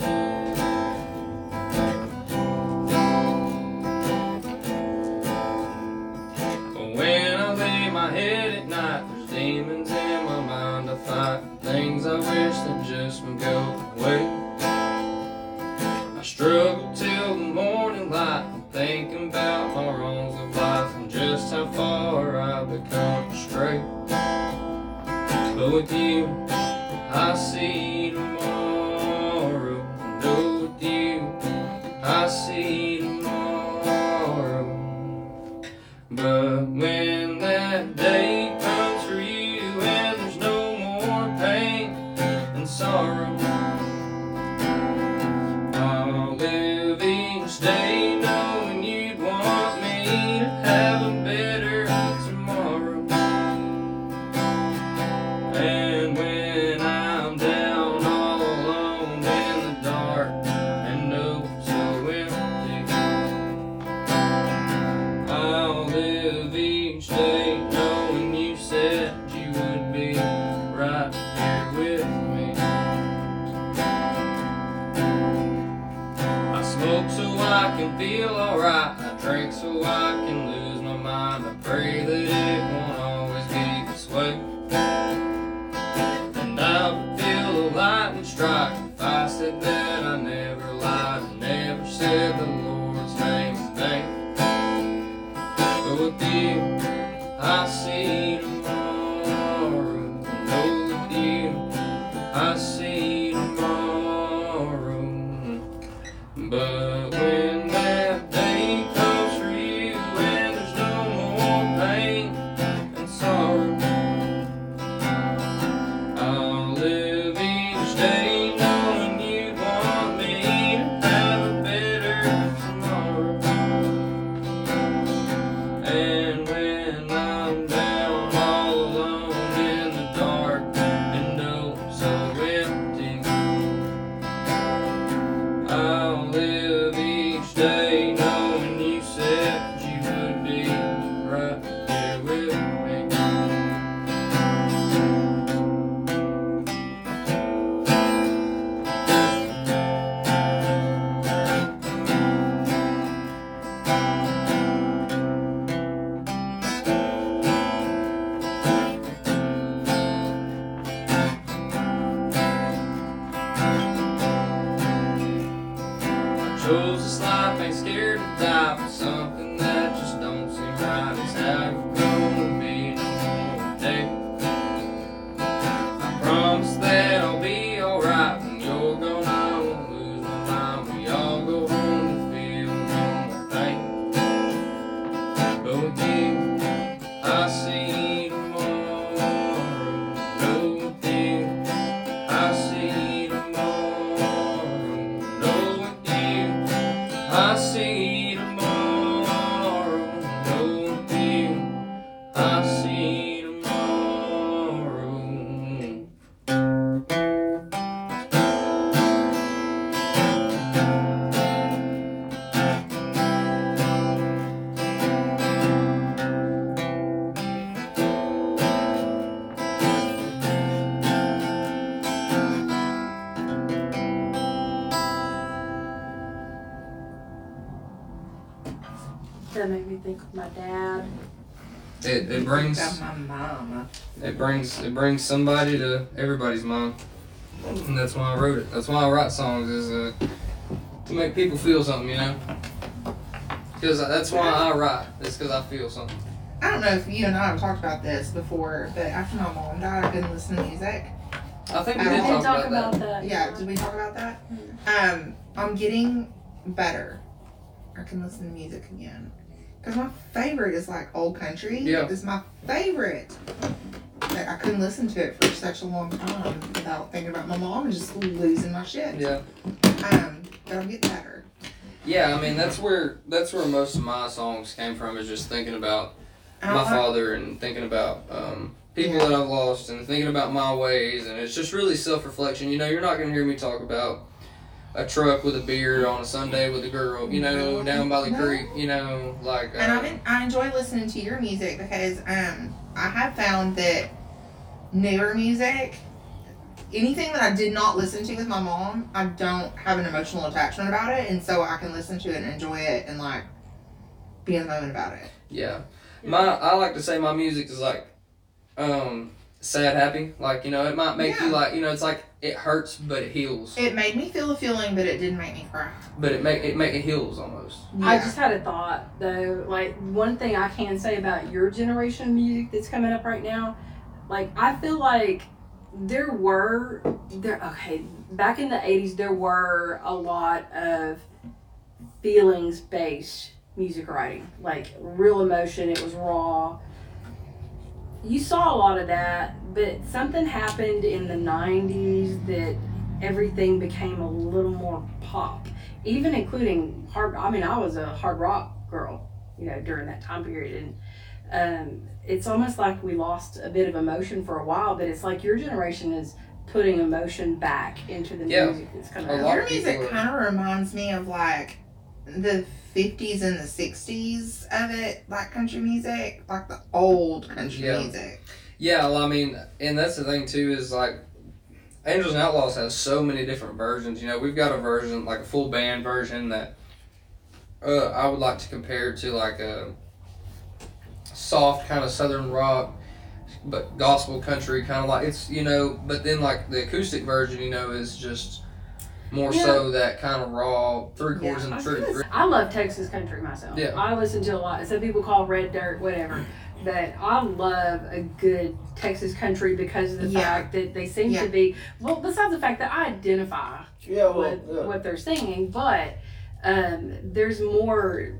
D: When I lay my head at night, there's demons in my mind I fight. Things I wish that just would go away. I struggle till the morning light, thinking about my wrongs of life and just how far I've become astray. But with you, I see tomorrow. No, with you, I see tomorrow. But when that day comes for you and there's no more pain and sorrow, I'll live each day knowing you'd want me to have a better tomorrow. And when I'm down all alone in the dark and oh so empty, I'll live each day knowing you said you would be right here with me. I smoke so I can feel alright, I drink so I can lose my mind. I pray that it won't always be this way, and I would feel the lightning strike if I said that I never lied and never said the Lord's name in vain. But with you, I see tomorrow. No, with you, I see tomorrow. But when that day comes for you and there's no more pain and sorrow, I'll live each day knowing you'd want me to have a better tomorrow. And when I'm down all alone in the dark and oh so empty, I'll live each day knowing you said you would be right here with me. Chose this life, ain't scared to die for something that just don't seem right. It's how you're gonna be no more day. I promise that I'll be alright when you're gone. I won't lose my mind. We all go home to feel no more pain. But with you, I see tomorrow. No, with you, I see tomorrow. No, with you, I see tomorrow. No, with you, I see tomorrow.
E: That made me think of my dad.
D: It it brings
F: Got my mama.
D: it brings it brings somebody to everybody's mind, and that's why I wrote it. That's why I write songs, is uh, to make people feel something, you know. Because that's why I write. It's because I feel something.
F: I don't know if you and I have talked about this before, but after my mom died, I couldn't listen to music.
D: I think we
F: I
D: did
E: We
F: don't
D: talk,
E: did talk
D: about,
E: about
D: that.
E: that.
F: Yeah, did we talk about that? Um, I'm getting better. I can listen to music again. Because my favorite is like old country.
D: Yeah.
F: Is my favorite. And
A: like I couldn't listen to it for such a long time without thinking about my mom and just losing my shit.
D: Yeah.
A: Um, but I'll get better.
D: Yeah, I mean that's where that's where most of my songs came from, is just thinking about
A: I
D: my
A: don't-
D: father and thinking about um, people
A: Yeah.
D: that I've lost and thinking about my ways, and it's just really self-reflection. You know, you're not going to hear me talk about a truck with a beard on a Sunday with a girl, you know, down by the
A: No.
D: creek, you know, like.
A: And
D: um,
A: I mean, I enjoy listening to your music because um, I have found that newer music, anything that I did not listen to with my mom, I don't have an emotional attachment about it, and so I can listen to it and enjoy it and like be in the moment about it.
D: Yeah. My I like to say my music is like um sad happy. Like, you know, it might make
A: Yeah.
D: you like, you know, it's like it hurts but it heals.
A: It made me feel a feeling, but it didn't make me cry.
D: But it make it make it heals almost.
E: I
A: Yeah.
E: just had a thought though. Like, one thing I can say about your generation of music that's coming up right now, like I feel like there were there okay back in the eighties there were a lot of feelings based music writing, like real emotion. It was raw. You saw a lot of that, but something happened in the nineties that everything became a little more pop, even including hard. I mean, I was a hard rock girl, you know, during that time period, and um, it's almost like we lost a bit of emotion for a while. But it's like your generation is putting emotion back into the
D: Yeah.
E: music that's coming
D: A
E: out.
D: lot
A: Your
D: of
A: music
D: people are-
A: kind of reminds me of like the fifties and the sixties of it, like country music, like the old country
D: Yeah.
A: music.
D: Yeah, well, I mean, and that's the thing too, is like Angels and Outlaws has so many different versions. You know, we've got a version, like a full band version that uh, I would like to compare to like a soft kind of southern rock, but gospel country kind of like it's, you know, but then like the acoustic version, you know, is just more
E: Yeah.
D: so that kind of raw three chords
A: Yeah.
D: and
E: I was
D: true.
E: gonna say, I love Texas country myself.
D: Yeah.
E: I listen to a lot. Some people call red dirt, whatever. But I love a good Texas country because of the
A: Yeah.
E: fact that they seem
A: Yeah.
E: to be, well, besides the fact that I identify
C: Yeah, well,
E: with
C: yeah.
E: what they're singing, but um, there's more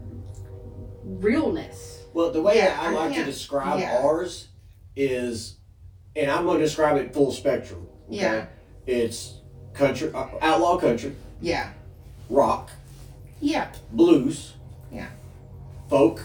E: realness.
C: Well, the way
A: Yeah,
C: I, I
A: I
C: like to
A: can't-
C: describe
A: yeah.
C: ours is, and I'm going to describe it full spectrum. Okay?
A: Yeah.
C: It's country, uh, outlaw country,
A: Yeah.
C: rock,
A: Yeah.
C: blues,
A: Yeah.
C: folk,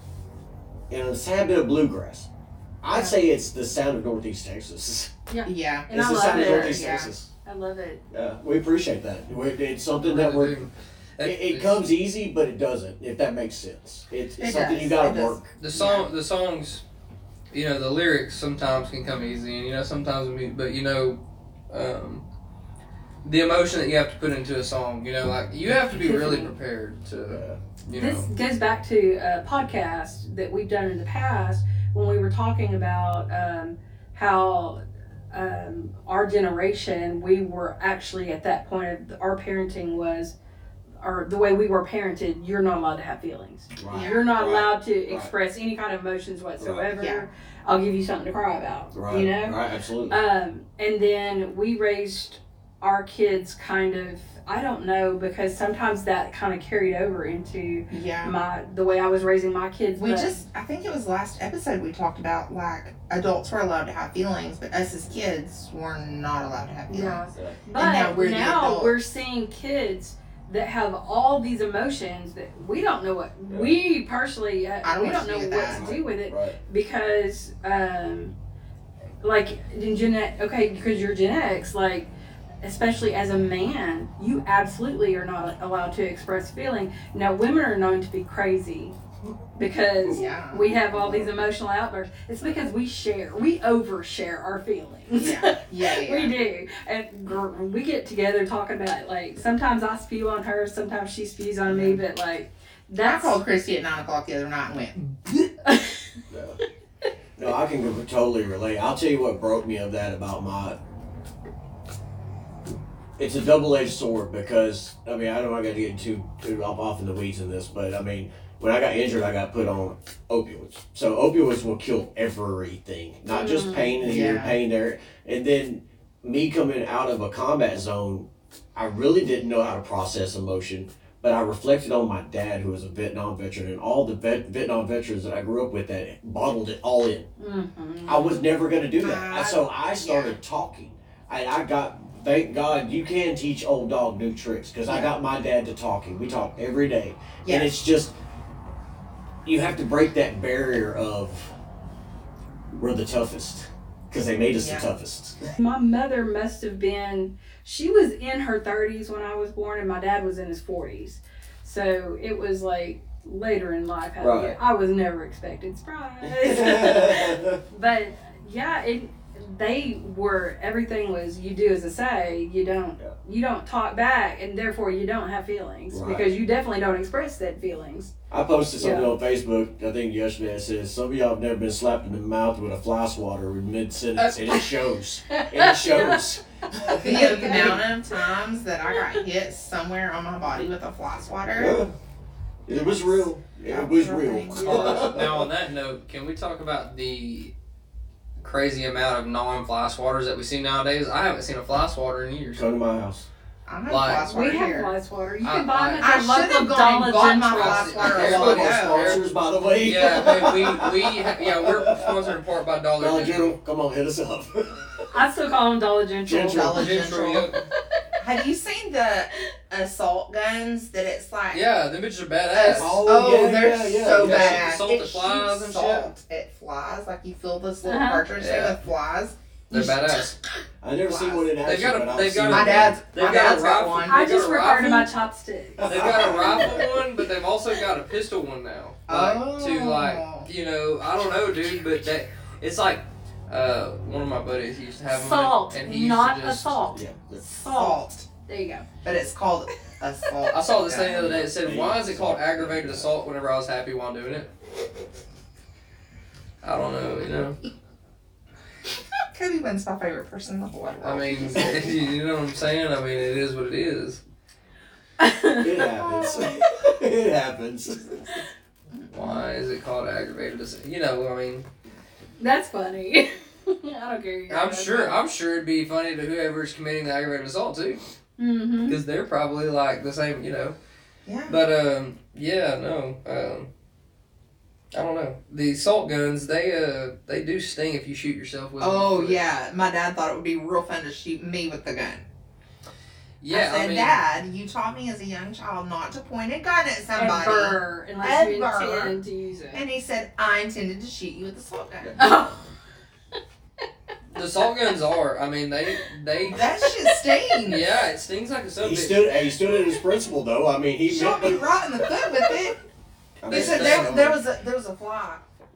C: and a sad bit of bluegrass. I'd
A: Yeah.
C: say it's the sound of Northeast Texas.
A: Yeah.
E: And
C: it's
E: I
C: the
E: love
C: sound
E: it.
C: of Northeast
A: Yeah.
C: Texas.
E: I love it.
C: Yeah, we appreciate that. We, it's something
D: Really
C: that we're.
D: do.
C: It, it comes easy, but it doesn't. If that makes sense, it's, it's
A: It
C: something
A: does,
C: you got
A: it
C: to
A: does.
C: work.
D: The song, the songs, you know, the lyrics sometimes can come easy, and you know sometimes, we- but you know, um, the emotion that you have to put into a song, you know, like you have to be really prepared to,
C: Uh,
D: you
E: This
D: know,
E: goes back to a podcast that we've done in the past when we were talking about um, how um, our generation, we were actually at that point of our parenting was, or the way we were parented, you're not allowed to have feelings.
C: right,
E: You're not
C: right,
E: allowed to express any kind of emotions whatsoever.
A: Yeah.
E: I'll give you something to cry about.
C: Right,
E: You know?
C: right, absolutely.
E: Um, and then we raised our kids kind of, I don't know, because sometimes that kind of carried over into
A: Yeah.
E: my the way I was raising my kids.
A: We
E: but
A: just, I think it was last episode we talked about like adults were allowed to have feelings, but us as kids were not allowed to have feelings.
E: yeah.
C: Yeah.
E: But
A: And now
E: now,
A: we're the adults.
E: we're seeing kids that have all these emotions that we don't know what we personally uh,
A: I don't
E: we
A: know
E: don't
A: what
E: know
A: to do
E: what
A: with that.
E: to do with it
C: Right.
E: because um like in genet okay because you're Gen X, like especially as a man, you absolutely are not allowed to express feeling. Now women are known to be crazy because
A: Yeah.
E: we have all these emotional outbursts. It's because we share, we overshare our feelings.
A: Yeah. Yeah. Yeah.
E: We do. And gr- we get together talking about, like, sometimes I spew on her, sometimes she spews on me, but, like,
A: I
E: that's.
A: called Christy at nine o'clock the other night and went,
C: Yeah. No, I can go- totally relate. I'll tell you what broke me of that about my. It's a double-edged sword because I mean I don't want to get too too off off in the weeds in this, but I mean when I got injured, I got put on opioids. So opioids will kill everything, not just
E: Mm,
C: pain here,
A: yeah.
C: pain there. And then me coming out of a combat zone, I really didn't know how to process emotion. but I reflected on my dad, who was a Vietnam veteran, and all the vet, Vietnam veterans that I grew up with that bottled it all in.
E: Mm-hmm.
C: I was never going to do that.
F: Uh,
C: so I started
F: yeah.
C: talking. I, I got, thank God, you can teach old dog new tricks, because I
F: Yeah.
C: got my dad to talking. We talk every day.
F: Yeah.
C: And it's just, you have to break that barrier of, we're the toughest, because they made us
F: Yeah.
C: the toughest.
E: My mother must have been, she was in her thirties when I was born, and my dad was in his forties. So it was like later in life. How
C: Right.
E: I was never expected. Surprise. But yeah, it, they were, everything was, you do as I say, you don't,
C: Yeah.
E: you don't talk back, and therefore you don't have feelings.
C: Right.
E: Because you definitely don't express that feelings.
C: I posted something
E: Yeah.
C: on Facebook, I think yesterday, that says, some of y'all have never been slapped in the mouth with a fly swatter in mid-sentence, and it shows. It shows.
F: The amount of times that I got hit somewhere on my body with a fly swatter.
C: Yeah. It was real. It was real.
D: Uh, now, on that note, can we talk about the crazy amount of non-fly swatters that we see nowadays? I haven't seen a fly swatter in years.
C: Come to my house.
F: I have
D: Like-
F: fly swatter
E: We have
F: here.
E: fly swatter. You
D: I-
E: can buy them
F: I
E: at the
F: should
E: local
F: have gone
E: Dollar
F: and bought my
E: General.
F: fly swatter a
C: That's
F: while
C: one of our
F: ago.
C: sponsors, by the way.
D: Yeah, I mean, we, we yeah, we're sponsored in part by Dollar
C: Dollar
D: General.
C: General, come on, hit us up.
E: I still call them Dollar General.
C: General.
F: Dollar
D: General,
F: General.
D: yeah.
F: Have you seen the assault guns that it's like?
D: Yeah, them bitches are
F: Uh,
D: badass.
C: Oh,
F: oh,
C: yeah,
F: they're
C: yeah, yeah.
F: so
D: Yeah.
F: bad.
D: Salt
F: it
D: that flies
F: shoots
D: and
F: salt. It flies. Like you fill this little
E: Uh-huh.
F: cartridge thing
D: Yeah.
F: with flies.
D: They're badass.
C: I never seen one in
D: They've
C: action,
D: got a-
C: but I've
D: they've
C: seen
D: got a-
F: My
C: them.
F: dad's,
D: They've
F: my
D: got a
F: dad's got
D: rifle.
F: one.
E: I
D: They
E: just
D: got a
E: refer to my
D: rifle.
E: chopsticks.
D: They've got a rifle one, but they've also got a pistol one now. Like,
F: Oh.
D: to like, you know, I don't know, dude, but that it's like uh, one of my buddies used to have them,
E: Salt,
D: and he used
E: not
D: to just,
E: assault.
C: Yeah, yeah.
E: Salt. There you go.
F: But it's called assault.
D: I saw this thing the other day. It said, "Why is it called aggravated assault?" Whenever I was happy while doing it, I don't know. You know,
F: Cody Wynn's my favorite person in the whole world.
D: I mean, you know what I'm saying? I mean, it is what it is.
C: It happens. It happens.
D: Why is it called aggravated assault? You know, I mean,
E: That's funny. I don't care.
D: I'm sure. I'm sure it'd be funny to whoever is committing the aggravated assault too,
E: Mm-hmm.
D: because they're probably like the same. You know.
F: yeah.
D: But um, yeah, no, um, I don't know. The assault guns, they uh, they do sting if you shoot yourself with them.
F: Oh yeah, my dad thought it would be real fun to shoot me with the gun.
D: Yeah,
F: I said,
D: I mean,
F: Dad, you taught me as a young child not to point a gun at somebody.
E: Ever, unless you
F: Ever.
E: intend to use it.
F: And he said, I intended to shoot you with a assault gun.
E: Oh.
D: the assault guns are. I mean, they they.
F: That shit stings.
D: Yeah, it stings like a son of
C: He
D: a bitch.
C: stood. He stood at his principle, though. I mean, he
F: He shot me
C: meant
F: right in the foot with it.
C: to-
F: He said there, there was a there was a fly.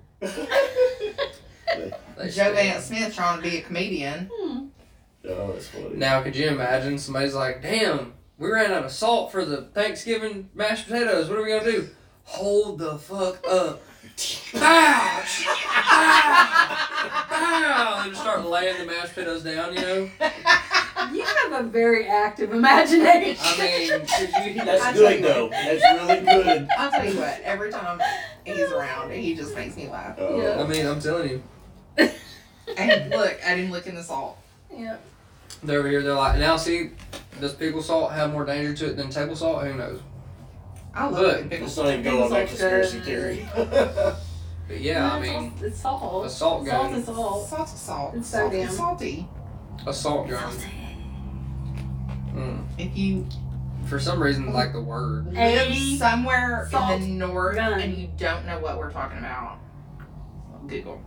D: They
F: Joe
D: sting.
F: Van Smith trying to be a comedian.
E: Hmm.
C: Oh, that's funny.
D: Now, could you imagine somebody's like, "Damn, we ran out of salt for the Thanksgiving mashed potatoes. What are we gonna do?" Hold the fuck up. Bow! Bow! Bow! And just start laying the mashed potatoes down, you know?
E: You have a very active imagination.
D: I mean, could you,
C: That's
F: I
C: good,
F: tell you
C: though. That's really good.
F: I'll tell you what, every time he's around, he just makes me laugh.
C: Oh.
E: Yeah.
D: I mean, I'm telling you.
F: And look, at him looking the salt.
E: Yeah.
D: They're over here, they're like, now see, does pickle salt have more danger to it than table salt? Who knows?
F: I love
D: Look,
F: it. Pickle
C: Let's not even go on that conspiracy theory.
D: But yeah, I
E: No,
D: mean,
E: it's, it's salt.
D: a salt gun.
E: Salt is salt.
F: Salt is salt.
E: It's
F: salt
E: sodium.
F: is salty.
D: assault gun. Mm.
F: If you
D: For some reason, like the word.
F: live
E: A
F: somewhere
E: salt
F: in the north
E: gun.
F: and you don't know what we're talking about, Google.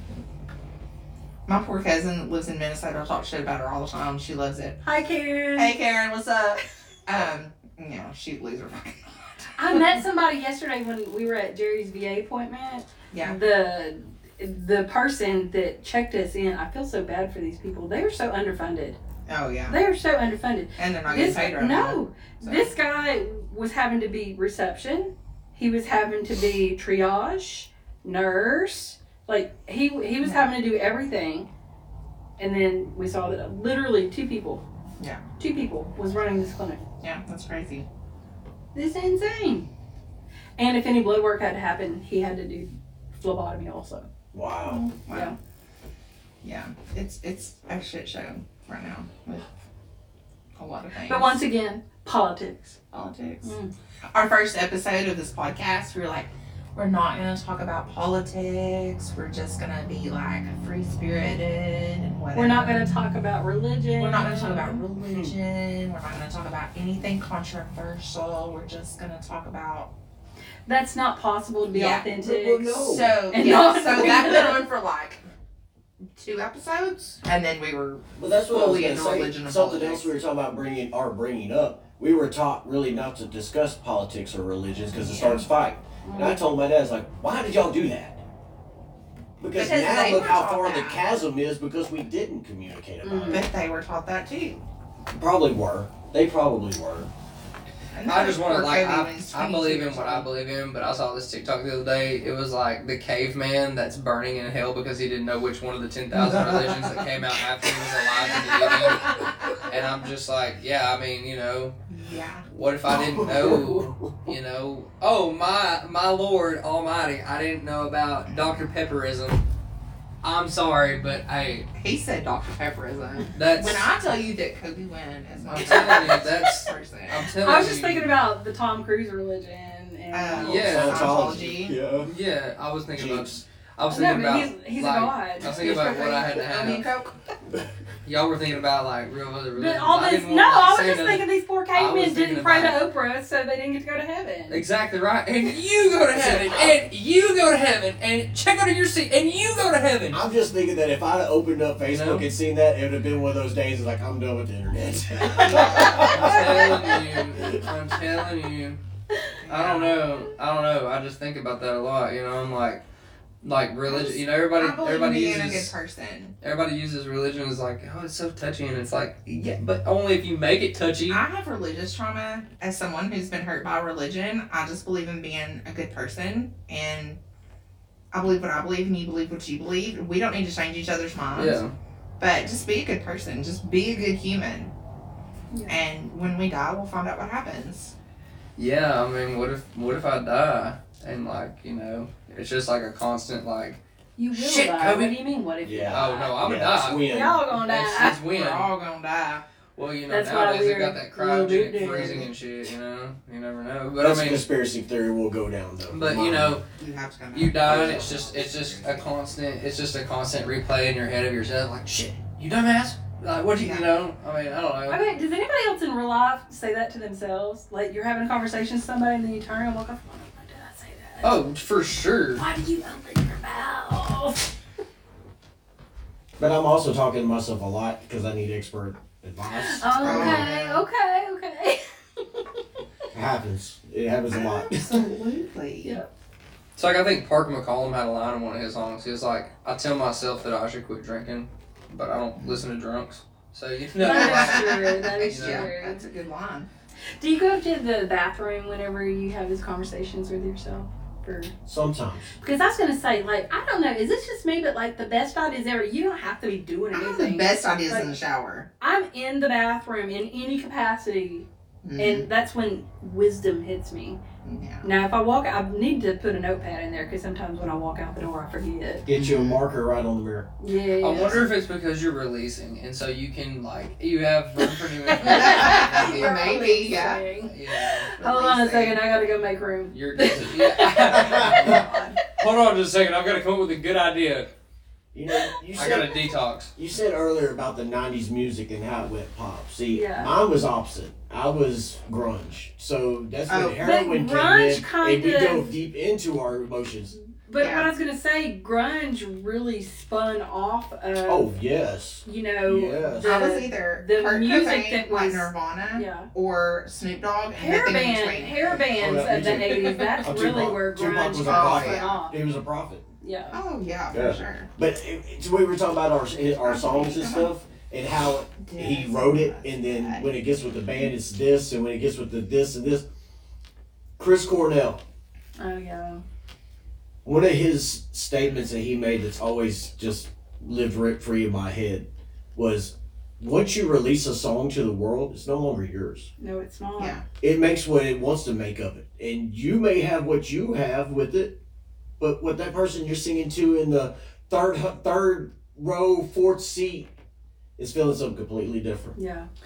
F: My poor cousin lives in Minnesota. I talk shit about her all the time. She loves it.
E: Hi, Karen.
F: Hey Karen, what's up? Um, you know, she'd lose her fucking
E: I met somebody yesterday when we were at Jerry's V A appointment.
F: Yeah.
E: The the person that checked us in, I feel so bad for these people. They are so underfunded.
F: Oh yeah.
E: They are so underfunded.
F: And they're not
E: This,
F: getting paid right now.
E: no,
F: So.
E: this guy was having to be reception. He was having to be triage, nurse. Like he he was having to do everything. And then we saw that literally two people.
F: Yeah.
E: Two people was running this clinic.
F: Yeah, that's crazy.
E: This is insane. And if any blood work had to happen, he had to do phlebotomy also.
C: Wow.
F: Wow.
E: Yeah.
F: Yeah. It's it's a shit show right now with a lot of things.
E: But once again, politics.
F: Politics.
E: Mm.
F: Our first episode of this podcast, we were like, we're not going to talk about politics. We're just going to be like free spirited and whatever.
E: We're not going to talk about religion.
F: We're not going to talk about religion. We're not going to talk about anything controversial. We're just going to talk about.
E: That's not possible to be
F: Yeah.
E: authentic.
C: Well, no.
F: So,
E: And
F: yeah,
E: not-
F: so that went on for like two episodes. And then we were.
C: But that's what I was
F: Fully
C: going
F: into
C: to say.
F: religion and
C: Something
F: politics.
C: else we were talking about bringing or bringing up. We were taught really not to discuss politics or religions because it
F: Yeah.
C: starts fight. And I told my dad, I was like, why did y'all do that? Because,
F: Because
C: now
F: they
C: look
F: were
C: how
F: taught
C: far the
F: that.
C: chasm is because we didn't communicate about
E: Mhm.
F: But they were taught that too.
C: it. Probably were. They probably were.
F: And
D: I just want to
F: poor
D: like
F: Kobe
D: I,
F: when he's
D: I
F: twenty-two
D: believe in
F: years
D: what
F: old.
D: I believe in, but I saw this TikTok the other day. It was like the caveman that's burning in hell because he didn't know which one of the ten thousand religions that came out after he was alive in the beginning. And I'm just like, yeah, I mean, you know,
F: Yeah.
D: what if I didn't know, you know? Oh my, my Lord Almighty, I didn't know about Doctor Pepperism. I'm sorry, but hey,
F: He said Doctor Pepperism.
D: that's
F: When I tell you that Kobe Wynn is my
D: I'm telling you, that's
F: person.
D: I'm telling
E: I was just
D: you.
E: thinking about the Tom Cruise religion and
F: Uh,
D: Yeah.
F: Scientology.
C: Yeah.
D: Yeah, I was thinking about.
C: Jeez.
D: I was
E: no,
D: thinking
E: but
D: about.
E: he's, he's
D: like,
E: a god.
D: I was thinking about what I had to
F: Kobe and
D: have.
F: Coke.
D: Y'all were thinking about like real other religions.
E: But all
D: I
E: this,
D: didn't
E: no,
D: want to
E: I was
D: say
E: just
D: nothing.
E: thinking these poor
D: I was
E: cavemen
D: thinking
E: didn't pray to
D: about
E: Oprah, so they didn't get to go to heaven.
D: Exactly right. And you go to heaven, and you go to heaven, and check out your seat, and you go to heaven.
C: I'm just thinking that if I'd have opened up Facebook
D: know?
C: and seen that, it would have been one of those days like, I'm done with the internet.
D: I'm telling you. I'm telling you. I don't know. I don't know. I just think about that a lot. You know, I'm like, like religion. You know, everybody,
F: I believe
D: everybody
F: in being a good
D: uses,
F: person.
D: everybody uses religion as like, oh, it's so touchy, and it's like, yeah, but only if you make it touchy.
F: I have religious trauma. As someone who's been hurt by religion, I just believe in being a good person, and I believe what I believe, and you believe what you believe. We don't need to change each other's minds.
D: Yeah.
F: But just be a good person. Just be a good human.
E: Yeah.
F: And when we die, we'll find out what happens.
D: Yeah, I mean, what if what if I die and like you know it's just like a constant like
E: You will
D: Shit,
E: die.
D: Kobe.
E: What do you mean? What if you
C: Yeah.
E: die?
D: oh no I'm
C: Yeah,
D: gonna
C: that's
D: die.
C: when-
E: Y'all gonna
D: That's,
E: die.
D: that's when.
F: We're all gonna die.
D: Well, you know
E: That's why
D: nowadays they
E: we're
D: got that
E: a little bit
D: cryogenic
E: dead.
D: freezing and shit. You know, you never know. But
C: That's
D: I
C: a
D: mean,
C: conspiracy theory we'll go down though.
D: but you know,
F: You have to go.
D: you die and it's just it's just a constant it's just a constant replay in your head of yourself like shit, you dumbass. Like what do you, you know? I mean, I don't know.
E: Okay, does anybody else in real life say that to themselves? Like you're having a conversation with somebody and then you turn and walk off. Why did I say that?
D: Oh, for sure.
E: Why do you open your mouth?
C: But I'm also talking to myself a lot because I need expert advice.
E: Okay, okay, okay.
C: It happens. It happens a lot.
F: Absolutely.
E: Yeah.
D: It's like I think Parker McCollum had a line in one of his songs. He was like, "I tell myself that I should quit drinking, but I don't listen to drunks." So you know.
E: That is true. That is
F: Yeah,
E: true.
F: that's a good line.
E: Do you go to the bathroom whenever you have these conversations with yourself? For
C: Sometimes.
E: because I was gonna say, like, I don't know, is this just me? But like, the best ideas ever. You don't have to be doing
F: I have
E: anything.
F: the best ideas
E: Like,
F: in the shower.
E: I'm in the bathroom in any capacity,
F: Mm,
E: and that's when wisdom hits me.
F: yeah.
E: Now, if I walk, I need to put a notepad in there because sometimes when I walk out the door, I forget.
C: Get you a marker right on the mirror.
E: Yeah.
D: I wonder if it's because you're releasing, and so you can like you have room for new
F: Yeah, maybe, yeah.
D: Yeah,
E: Hold on a
F: Releasing.
E: second, I gotta go make room.
D: you're. Yeah. Hold on just a second. I've got to come up with a good idea.
C: You know, you
D: I got
C: said
D: to detox.
C: you said earlier about the nineties music and how it went pop. See,
E: Yeah.
C: mine was opposite. I was grunge. So that's when
F: Oh.
C: heroin
E: But
C: came
E: grunge
C: in
E: kind
C: and we
E: of-
C: dove deep into our emotions.
E: But
F: Yeah.
E: what I was gonna say, grunge really spun off of,
C: Oh, yes.
E: you know,
C: Yes.
E: the,
F: I was either
E: the
F: Kurt
E: music
F: Cobain,
E: that
F: like
E: was-
F: Nirvana,
E: yeah.
F: or Snoop Dogg, and
E: hair
F: nothing in
E: band,
F: between.
E: hair bands
C: Oh, yeah,
E: of the
C: me too.
E: eighties. That's
C: Oh,
E: really
C: Tupac.
E: where
C: Tupac
E: grunge
C: was a
E: spun
C: prophet.
E: off.
C: He was a prophet.
E: Yeah.
F: Oh yeah,
C: Yeah.
F: for sure.
C: But it, it's we were talking about our our songs and stuff and how he wrote it, and then when it gets with the band, it's this, and when it gets with the this and this. Chris Cornell,
E: Oh yeah.
C: one of his statements that he made that's always just lived rent free in my head was, once you release a song to the world, it's no longer yours.
E: No, it's not.
F: Yeah.
C: It makes what it wants to make of it, and you may have what you have with it, but what that person you're singing to in the third third row, fourth seat is feeling something completely different.
E: Yeah.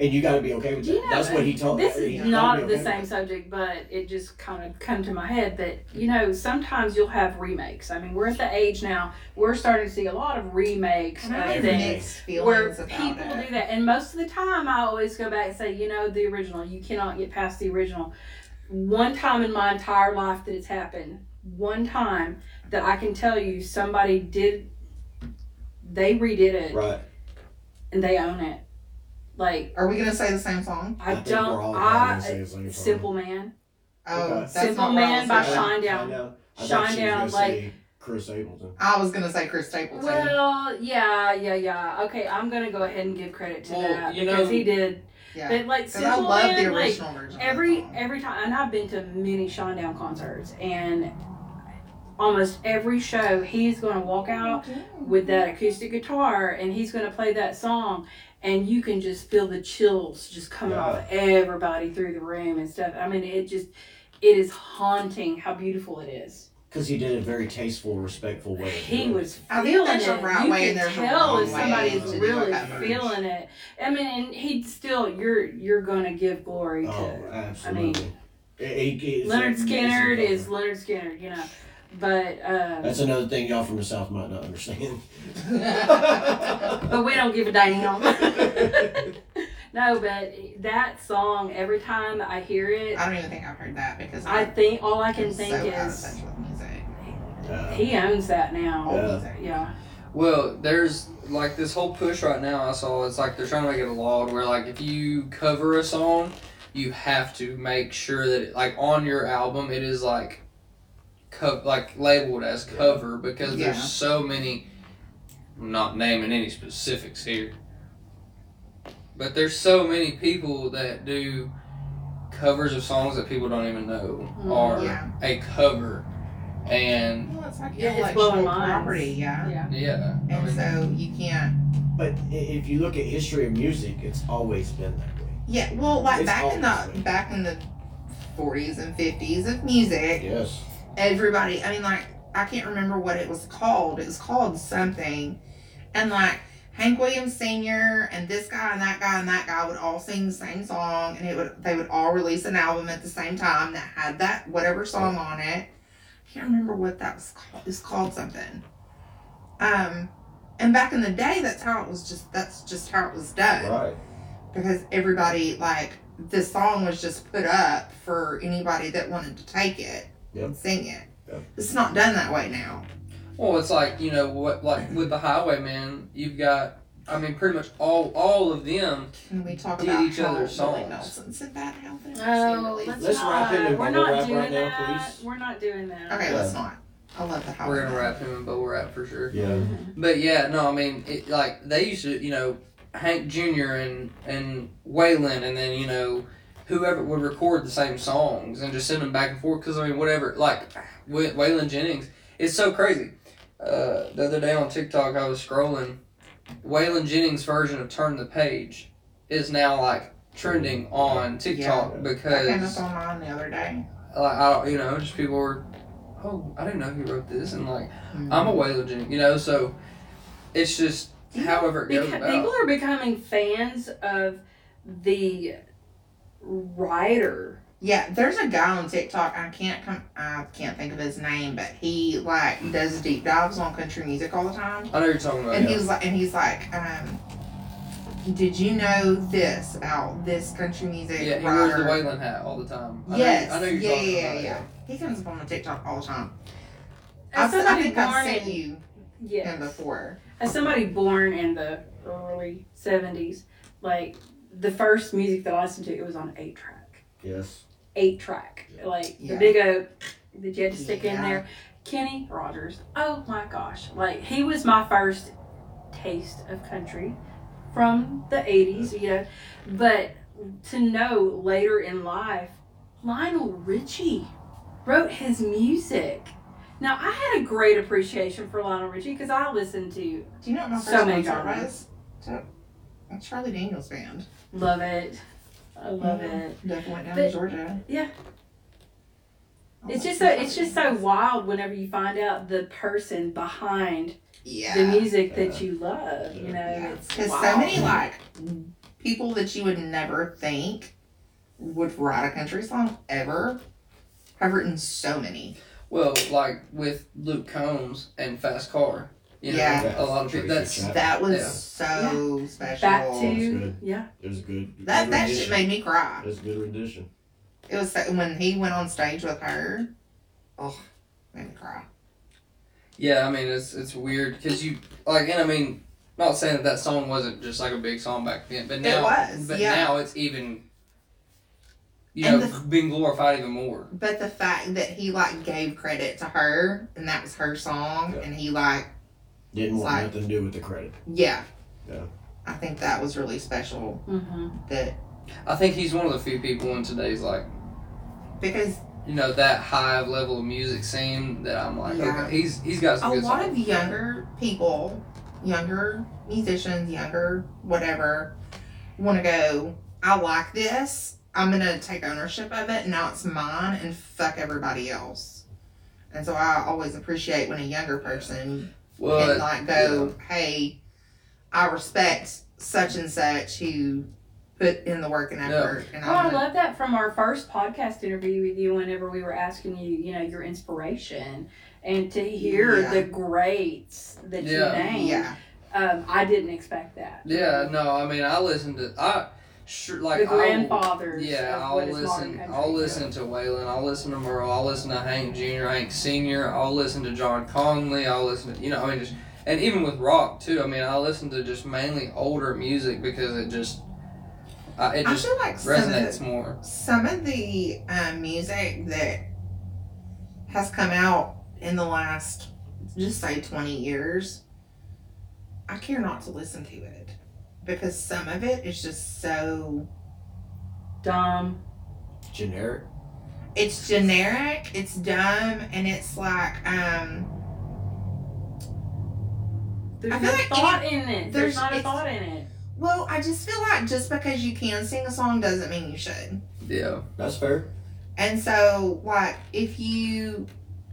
C: And you got to be okay with
E: Do
C: that.
E: you know,
C: That's what he told me.
E: This is not the same subject, but it just kind of come to my head that, you know, sometimes you'll have remakes. I mean, we're at the age now, we're starting to see a lot of remakes
F: And
E: of
F: I have
E: things
F: mixed feelings
E: where
F: about
E: people
F: it.
E: do that. And most of the time, I always go back and say, you know, the original, you cannot get past the original. One time in my entire life that it's happened, one time that I can tell you somebody did, they redid it
C: Right.
E: and they own it. Like,
F: Are we gonna say the same song?
E: I,
C: I think
E: don't,
C: we're all probably
E: I,
C: gonna say the same song.
E: Simple Man.
F: Oh,
C: Okay.
F: that's
E: Simple
F: not what I
E: Man
F: was
E: by
F: saying.
E: Shine Down.
C: I know. I
E: Shine
C: thought she was
E: Down,
C: gonna
E: like-
C: say Chris Stapleton.
F: I was gonna say Chris Stapleton.
E: Well, yeah, yeah, yeah. Okay, I'm gonna go ahead and give credit to
D: Well,
E: that
D: you
E: because
D: know-
E: he did.
F: yeah,
E: But like
F: because I
E: Simple
F: love
E: Man,
F: the
E: like
F: original version. of the
E: every
F: song.
E: every time, and I've been to many Shinedown concerts, and almost every show he's gonna walk out with that acoustic guitar, and he's gonna play that song, and you can just feel the chills just coming
C: Yeah.
E: off everybody through the room and stuff. I mean, it just it is haunting how beautiful it is.
C: Because he did a very tasteful, respectful way. of
E: He
C: doing it.
E: was
F: I think
E: feeling
F: there's
E: it.
F: a right
E: You
F: way
E: can
F: and there's a
E: tell
F: wrong
E: if
F: way
E: somebody's
F: to do
E: really
F: a coverage.
E: feeling it. I mean, and he'd still you're you're gonna give glory to.
C: Oh, absolutely. It- it- it's
E: Leonard
C: amazing
E: Skinner
C: cover.
E: is Leonard Skinner, you know. But um,
C: That's another thing y'all from the South might not understand.
E: but we don't give a damn. No, but that song, every time I hear it,
F: I don't even think I've heard that because
E: I think all I can
F: I'm
E: think
F: so out of
E: is
F: touch with music.
C: Yeah.
E: he owns that now.
F: Old
C: Yeah.
F: music.
E: Yeah.
D: Well, there's like this whole push right now. I saw it's like they're trying to make it a law where like if you cover a song, you have to make sure that it, like on your album it is like co- like labeled as cover because
F: Yeah.
D: there's so many. I'm not naming any specifics here, but there's so many people that do covers of songs that people don't even know
E: Mm.
D: are
F: Yeah.
D: a cover, and
F: Well, it's like
E: Yeah, it's
F: intellectual
E: blowing minds.
F: property, yeah.
E: Yeah.
D: yeah, I
F: And
D: mean,
F: so you can't.
C: But i- if you look at history of music, it's always been that way.
F: Yeah, well, like
C: It's
F: back in the
C: always been.
F: back in the forties and fifties of music,
C: Yes.
F: everybody. I mean, like I can't remember what it was called. It was called something, and like Hank Williams Senior and this guy and that guy and that guy would all sing the same song, and it would they would all release an album at the same time that had that whatever song on it. I can't remember what that was called. It's called something. Um, and back in the day, that's how it was. Just that's just how it was done.
C: Right.
F: Because everybody like this song was just put up for anybody that wanted to take it
C: Yep.
F: and sing it.
C: Yep.
F: It's not done that way now.
D: well, it's like you know what, like with the Highwaymen, you've got. I mean, pretty much all all of them.
F: Can we talk
D: Did
F: about
D: each
F: how
D: other's
F: Willie
D: songs.
F: Nelson said that? How they
E: Oh,
F: really-
E: let's,
C: Let's
E: not.
C: wrap him in
E: We're
C: bubble
E: not
C: wrap
E: doing
C: right now,
E: that.
C: please.
E: We're not doing that.
F: Okay,
C: Yeah.
F: let's not. I love the how
D: We're gonna wrap him in bubble wrap for sure.
C: Yeah.
D: But yeah, no, I mean, it, like they used to, you know, Hank Junior and and Waylon, and then you know, whoever would record the same songs and just send them back and forth. Because I mean, whatever, like Way- Waylon Jennings, it's so crazy. Uh, the other day on TikTok, I was scrolling. Waylon Jennings' version of "Turn the Page" is now like trending on TikTok
C: Yeah.
F: That came
D: because,
F: up on mine the other day.
D: like, I don't, you know, just people were, oh, I didn't know he wrote this, and like,
F: Mm-hmm.
D: I'm a Waylon Jennings, you know, so it's just however it goes
E: Beca-
D: about.
E: people are becoming fans of the writer.
F: Yeah, there's a guy on TikTok. I can't come. I can't think of his name, but he like does deep dives on country music all the time.
D: I know you're talking about.
F: And
D: yeah.
F: he was like, and he's like, um, did you know this about this country music
D: Yeah, he wears the
F: writer?
D: Waylon hat all the time. I
F: Yes,
D: know, I know you're
F: yeah,
D: talking
F: yeah,
D: about.
F: yeah. He comes up on my TikTok all the time.
E: As
F: I've, I
E: somebody
F: think I've
E: born
F: sent
E: in
F: you
E: yes,
F: him before.
E: as somebody born in the early seventies, like the first music that I listened to, it was on eight track.
C: Yes.
E: Eight track, like
F: Yeah.
E: the big oak that you had to stick in
F: Yeah.
E: there. Kenny Rogers. Oh my gosh, like he was my first taste of country from the eighties, you know. But to know later in life, Lionel Richie wrote his music. Now I had a great appreciation for Lionel Richie because I listened to
F: Do you know what my
E: So
F: first
E: many
F: concert
E: genres.
F: was? So, a Charlie Daniels band.
E: Love It. I love
F: Mhm.
E: it.
F: Definitely went down
E: But-
F: to Georgia.
E: Yeah.
F: I
E: It's
F: like
E: just so
F: Charlie
E: it's just so
F: Daniels.
E: wild whenever you find out the person behind
F: Yeah.
E: the music that you love. You know,
C: Yeah.
E: it's
F: Because
E: wild.
F: so many like
A: people that you would never think would write a country song ever have written so many.
D: Well, like with Luke Combs and Fast Car. You know,
A: Yeah.
D: a lot of people. That's
C: Tracy
A: That was
D: Yeah.
A: so special.
E: Back
C: was
E: to
C: good.
E: yeah.
C: It was good.
A: that
C: good
A: that shit
C: rendition.
A: made me cry.
C: It was a good rendition.
A: It was so- when he went on stage with her. Oh, made me cry.
D: yeah. I mean, it's it's weird because you like, and I mean, not saying that that song wasn't just like a big song back then, but now,
A: was,
D: but
A: yeah.
D: now it's even, you
A: And
D: know,
A: the-
D: being glorified even more.
A: But the fact that he like gave credit to her and that was her song,
C: Yeah.
A: and he like,
C: Didn't want
A: Like-
C: nothing to do with the credit.
A: yeah,
C: Yeah.
A: I think that was really special.
E: Mm-hmm.
A: That
D: I think he's one of the few people in today's like,
A: because
D: you know, that high of level of music scene that I'm like,
A: Yeah.
D: okay, he's he's got some
A: a
D: good
A: lot
D: songs.
A: of younger people, younger musicians, younger whatever, want to go, I like this, I'm going to take ownership of it, now it's mine, and fuck everybody else. And so I always appreciate when a younger person
D: well,
A: can like go, hey, I respect such and such who put in the work and effort. And
E: Oh, I
A: I'm gonna-
E: love that from our first podcast interview with you. Whenever we were asking you, you know, your inspiration, and to hear
A: Yeah.
E: the greats that
D: Yeah.
E: you named,
A: yeah,
E: um, I didn't expect that.
D: yeah, no, I mean, I listen to I sure like
E: the
D: I will-
E: grandfathers.
D: Yeah,
E: of
D: I'll
E: what is modern
D: listen.
E: country.
D: I'll listen to Waylon. I'll listen to Merle. I'll listen to Hank Junior, Hank Senior. I'll listen to John Conley. I'll listen to you know. I mean, just and even with rock too. I mean, I listen to just mainly older music because it just uh, it
A: I
D: just
A: feel like some of,
D: resonates
A: the,
D: more.
A: some of the um, music that has come out in the last, just say twenty years, I care not to listen to it because some of it is just so,
E: Dumb.
C: Generic.
A: it's generic, it's dumb, and it's like, um,
E: There's
A: I
E: no
A: feel like
E: thought in it. There's,
A: there's-
E: not a
A: it's-
E: thought in it.
A: well, I just feel like just because you can sing a song doesn't mean you should.
D: Yeah,
C: That's fair.
A: And so, like, if you,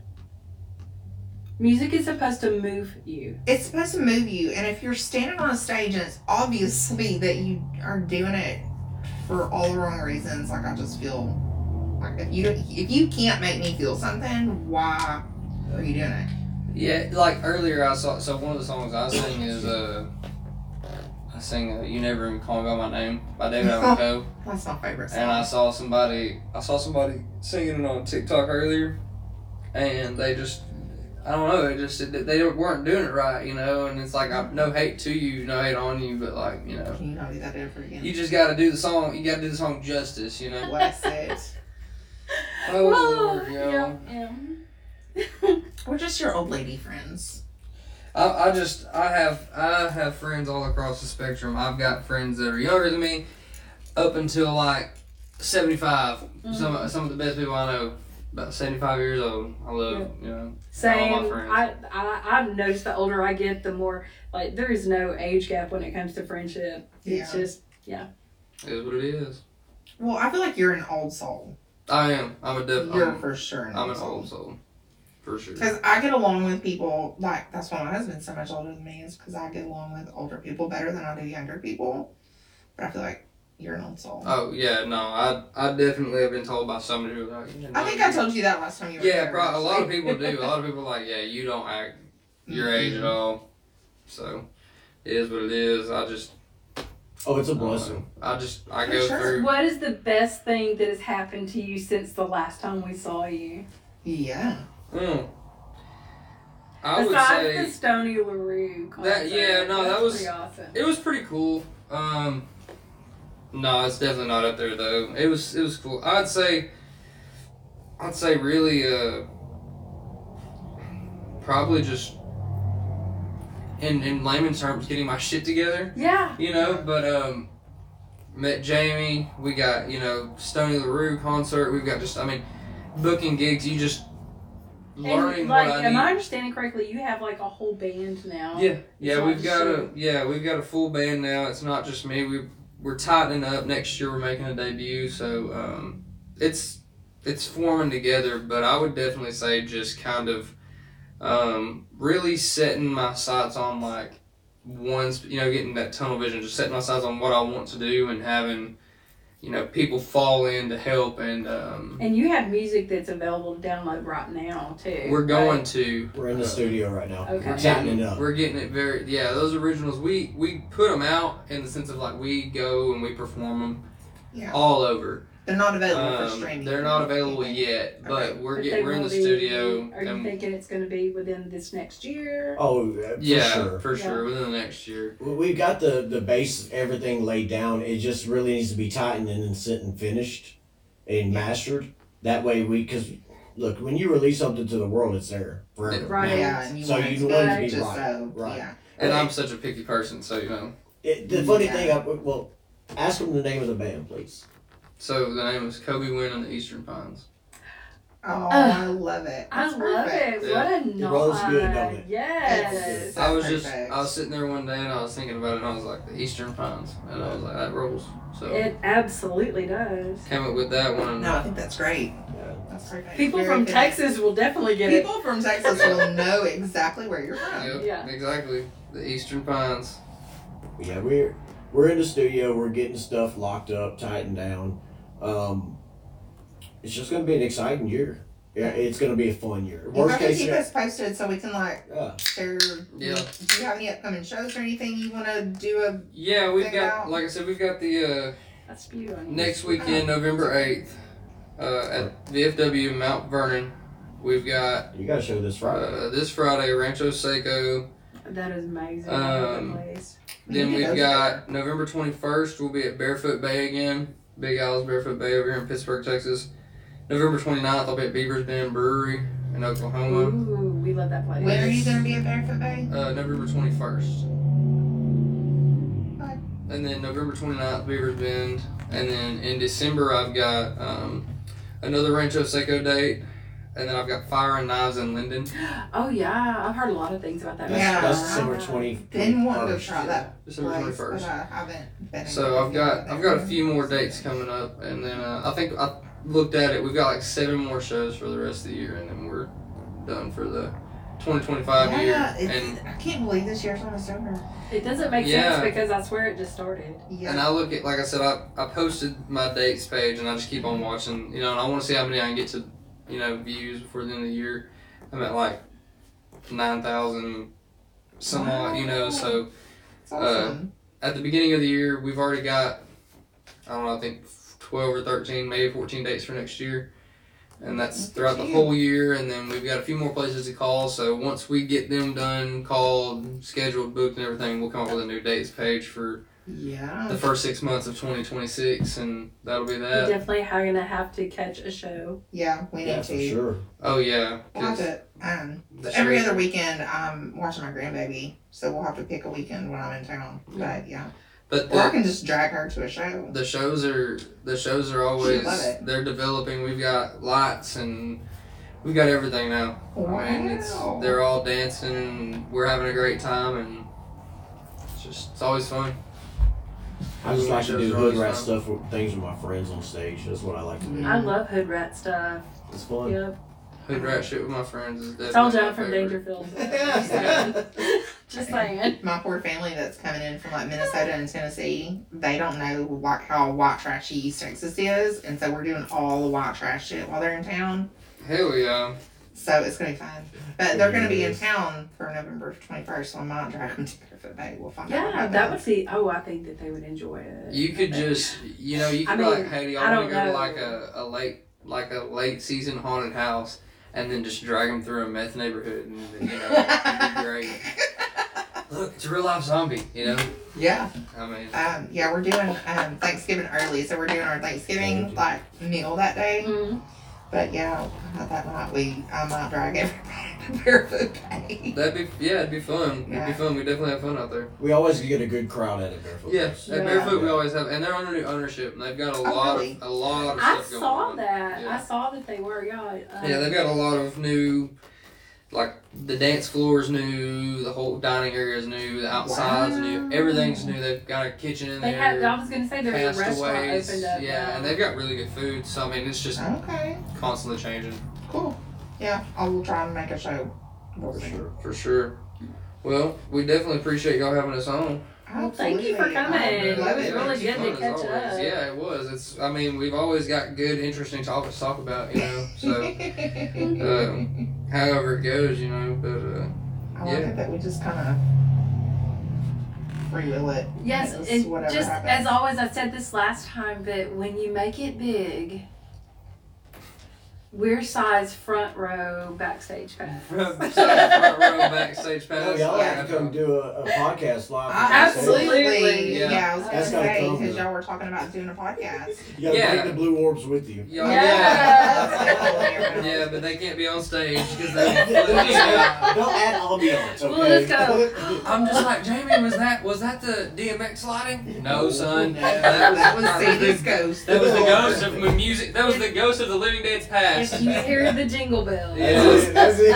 E: Music is supposed to move you.
A: it's supposed to move you, and if you're standing on a stage and it's obviously that you are doing it for all the wrong reasons, like, I just feel like if you if you can't make me feel something, why are you doing it?
D: yeah. Like earlier, I saw. So one of the songs I sing is uh, I sing uh, "You Never Even Call Me by My Name" by David Allan Coe.
A: That's my favorite song.
D: And I saw somebody, I saw somebody singing it on TikTok earlier, and they just, I don't know, it just they weren't doing it right, you know. And it's like, I, no hate to you, no hate on you, but like, you know,
A: Can you not do that ever again?
D: you just got to do the song, you got to do the song justice, you know.
A: Bless it.
D: Oh Lord, yo.
E: yeah, yeah.
A: We're just your old lady friends.
D: I, I just, I have, I have friends all across the spectrum. I've got friends that are younger than me, up until like seventy-five.
E: Mm-hmm.
D: Some, some of the best people I know, about seventy-five years old. I love, you know.
E: Same.
D: All my friends.
E: I, I I've noticed the older I get, the more like there is no age gap when it comes to friendship. It's
A: Yeah.
E: just
D: It is what it is.
A: Well, I feel like you're an old soul.
D: I am. I'm a def.
A: You're
D: I'm,
A: for sure an
D: I'm
A: old
D: an
A: soul.
D: old soul, for sure.
A: Because I get along with people, like, that's why my husband's so much older than me, is because I get along with older people better than I do younger people. But I feel like you're an old soul.
D: Oh yeah, no, I I definitely have been told by somebody who like. You know,
A: I think I told you that last time you were
D: Yeah,
A: there.
D: pro- a lot of
A: actually.
D: people do. A lot of people are like, yeah, you don't act your age at all. So, it is what it is. I just.
C: Oh, it's a
D: I don't
C: blessing.
D: know. I just I
A: For
D: go
A: sure.
D: through.
E: what is the best thing that has happened to you since the last time we saw you?
A: Yeah.
D: Mm. I would
E: Besides
D: say
E: the Stony LaRue concert.
D: That- yeah, no, that
E: That's
D: was-
E: pretty awesome.
D: it was pretty cool. Um, no, it's definitely not up there though. It was it was cool. I'd say, I'd say really, uh, probably just in in layman's terms, getting my shit together.
E: Yeah.
D: You know, but um, met Jamie. We got you know Stony LaRue concert. We've got just I mean, booking gigs. You just learning
E: And, like,
D: what I
E: am
D: need.
E: I understanding correctly? You have like a whole band now.
D: Yeah, yeah,
E: It's
D: we've
E: not
D: got a
E: shit.
D: yeah, we've got a full band now. It's not just me. We we're tightening up. Next year we're making a debut, so um, it's it's forming together. But I would definitely say just kind of um, really setting my sights on like one, sp- you know, getting that tunnel vision, just setting my sights on what I want to do and having, you know, people fall in to help. And um,
E: And you have music that's available to download right now too.
D: we're going
E: right?
D: to.
C: We're in the
D: uh,
C: studio right now.
E: Okay.
C: We're tightening up.
D: We're getting it very, yeah, those originals, we, we put them out in the sense of like we go and we perform them
F: Yeah.
D: all over.
F: They're not available for
D: Um,
F: streaming.
D: they're not available yet, but
F: Okay.
D: we're
E: But
D: getting,
E: they
D: we're in
E: will
D: the
E: be-
D: studio.
E: Are you
D: and
E: thinking it's going to be within this next year?
C: Oh, uh, for
D: yeah,
C: sure.
D: for
E: Yeah.
D: sure, within the next year.
C: Well, we've got the, the base, everything laid down. It just really needs to be tightened and then sitting finished and mastered. That way we, because look, when you release something to the world, it's there forever.
E: Right.
F: Yeah, and you
C: So
F: want it
C: you
F: to
C: want it to
F: be
C: be
F: just
C: right,
F: so,
C: right.
F: yeah.
D: And I'm such a picky person, so, you know.
C: It, the funny
F: Yeah.
C: thing, I, well, ask them the name of the band, please.
D: So the name is Kobe Wynn and the Eastern Pines.
F: Oh,
E: Uh,
F: I love it.
E: I
F: That's
E: love
F: perfect.
E: it. What a
C: It rolls
E: nod.
C: good, don't it?
E: Yes.
F: It's-
D: I was
F: That's
D: just,
F: perfect.
D: I was sitting there one day and I was thinking about it and I was like, the Eastern Pines. And I was like, that rolls. So
E: It absolutely does.
D: came up with that one.
F: No, I think that's great.
C: Yeah.
F: That's perfect.
E: People
F: Very
E: from
F: good.
E: Texas will definitely get it.
F: People from Texas will know exactly where you're from.
D: Yep,
E: Yeah.
D: exactly. The Eastern Pines.
C: Yeah, we're we're in the studio. We're getting stuff locked up, tightened down. Um, it's just going to be an exciting year. Yeah, it's going to be a fun year.
F: You
C: Worst
F: have to
C: case,
F: keep
C: yeah,
F: us posted so we can like
C: yeah.
F: share.
D: Yeah.
F: Do you have any upcoming shows or anything you want to do? A
D: Yeah, we've
F: Think
D: got,
F: about-
D: like I said, we've got the uh,
E: That's beautiful.
D: next weekend, November eighth, uh, at V F W Mount Vernon. We've got
C: You got to show this Friday.
D: uh, this Friday, Rancho Seco.
E: That is amazing.
D: Um,
E: I love that place.
D: Then
F: You
D: we've
F: can go
D: got November twenty-first, we'll be at Barefoot Bay again. Big Al's Barefoot Bay over here in Pittsburgh, Texas. November twenty-ninth, I'll be at Beaver's Bend Brewery in Oklahoma.
E: Ooh, we love that place.
F: when are you going to be at Barefoot Bay?
D: Uh, November twenty-first.
F: Okay.
D: And then November twenty-ninth, Beaver's Bend. And then in December, I've got um, another Rancho Seco date. And then I've got Fire and Knives in Linden.
E: Oh yeah, I've heard a lot of things about that.
C: That's,
F: Yeah.
C: that's December twenty.
F: Been wanting to go
C: 21st.
F: try that
D: December
F: place,
D: twenty-first.
F: but I haven't been.
D: So
F: able to
D: I've got
F: get
D: I've got a
F: there.
D: few more dates coming up, and then uh, I think I looked at it. We've got like seven more shows for the rest of the year, and then we're done for the twenty twenty-five
F: Yeah,
D: year.
F: it's,
D: And
F: I can't believe this year's almost over.
E: It doesn't make
D: Yeah.
E: sense because I swear it just started.
F: Yeah.
D: and I look at, like I said, I I posted my dates page, and I just keep on watching, you know, and I want to see how many I can get to, you know, views before the end of the year. I'm at like nine thousand some odd, you know. So
F: It's awesome.
D: at the beginning of the year, we've already got, I don't know, I think twelve or thirteen, maybe fourteen dates for next year. And that's throughout the whole year. And then we've got a few more places to call. So once we get them done, called, scheduled, booked, and everything, we'll come up with a new dates page for
F: yeah.
D: the first six months of twenty twenty-six. And that'll be
E: We
D: that.
E: definitely are gonna have to catch a show.
F: Yeah, we need
C: Yeah, for
F: to.
C: sure.
D: Oh, yeah.
F: We'll have
D: 'cause
F: to. Um,
D: the
F: every
D: shows-
F: other weekend, I'm watching my grandbaby, so we'll have to pick a weekend when I'm in town. But yeah,
D: But
F: or I
D: the,
F: can just drag her to a show.
D: the shows are the shows are always
F: love it.
D: they're developing. We've got lights and we've got everything now. I mean, it's
F: Wow.
D: they're all dancing and we're having a great time, and it's just it's always fun.
C: I just like to
D: Shows
C: do
D: are
C: hood
D: always
C: rat
D: fun.
C: stuff with things with my friends on stage. That's what I like to do.
E: I love hood rat stuff.
C: It's fun.
E: Yep.
D: Hood rat shit with my friends is
E: It's all
D: definitely
E: John
D: my
E: from
D: favorite.
E: Dangerfield. Just saying. Just saying.
F: My poor family that's coming in from like Minnesota and Tennessee, they don't know like how white trashy East Texas is, and so we're doing all the white trash shit while they're in town.
D: Hell yeah!
F: So it's gonna be fun. But they're gonna be in
C: Yes.
F: town for November twenty-first, so I might drag them to Barefoot Bay. We'll find out.
E: Yeah,
F: what
E: that would
F: happens.
E: be. Oh, I think that they would enjoy it.
D: You could just you know you
E: I
D: could be
E: mean,
D: like, hey, do
E: I
D: y'all want
E: don't
D: to go to
E: know.
D: like a, a late like a late season haunted house, and then just drag them through a meth neighborhood, and you know it'd be great. Look, it's a real life zombie, you know.
F: Yeah.
D: I mean,
F: Um, yeah, we're doing um, Thanksgiving early, so we're doing our Thanksgiving like meal that day.
E: Mhm.
F: But yeah, that night we I might drag everybody to Barefoot Bay.
D: that'd be yeah, it'd be fun. It'd
F: Yeah.
D: be fun. We definitely have fun out there.
C: We always get a good crowd at it, Barefoot.
D: Yeah,
C: Fest.
D: at
E: Yeah.
D: Barefoot we always have, and they're under new ownership, and they've got a
F: Oh,
D: lot
F: really?
D: of a lot of
E: I
D: stuff going
E: saw
D: on.
E: that.
D: Yeah.
E: I saw that they were. Yeah. Um,
D: Yeah, they've got a lot of new, like the dance floor is new, the whole dining area is new, the outside's new,
F: Wow.
D: everything's new. They've got a kitchen in
E: They
D: there.
E: had. I was gonna say there was a restaurant
D: Castaways,
E: opened up.
D: yeah,
E: now.
D: and they've got really good food. So I mean, it's just
F: Okay,
D: constantly changing
F: cool. Yeah, I will try and make a show.
C: For sure.
D: for sure. Well, we definitely appreciate y'all having us on.
E: Well, thank you for
F: Absolutely.
E: coming.
F: I love
E: It was
F: it.
E: really
D: It's
E: good
D: fun
E: to
D: as
E: catch
D: always.
E: up.
D: Yeah, it was. It's. I mean, we've always got good, interesting topics to talk about. You know. So, um, however it goes, you know. But uh,
F: I like
D: yeah.
F: it that we just kind of free will it.
E: Yes,
F: Just
E: and
F: whatever
E: just
F: happens.
E: as always, I said this last time, but when you make it big, we're size front row backstage pass.
D: front front row backstage pass.
C: Oh, y'all have to
D: Yeah.
C: come do a, a podcast live. from
E: Absolutely.
F: Absolutely.
D: Yeah.
F: Yeah. I was gonna
C: That's gotta
F: say
C: come,
F: because
C: though.
F: y'all were talking about doing a podcast.
C: backstage. You gotta
D: Yeah.
C: bring the blue orbs with you.
D: Y'all-
E: Yeah.
D: Yeah, but they can't be on stage because they.
C: Don't
D: yeah.
C: add ambiance, okay?
E: We'll just go.
D: I'm just like, Jamie, was that was that the D M X sliding? No, son.
F: That was
D: the-
F: Sadie's ghost.
D: That was the ghost of my music. That was the ghost of the Living Dead's past.
E: If you hear the jingle bell.
D: Yeah.
C: That's it.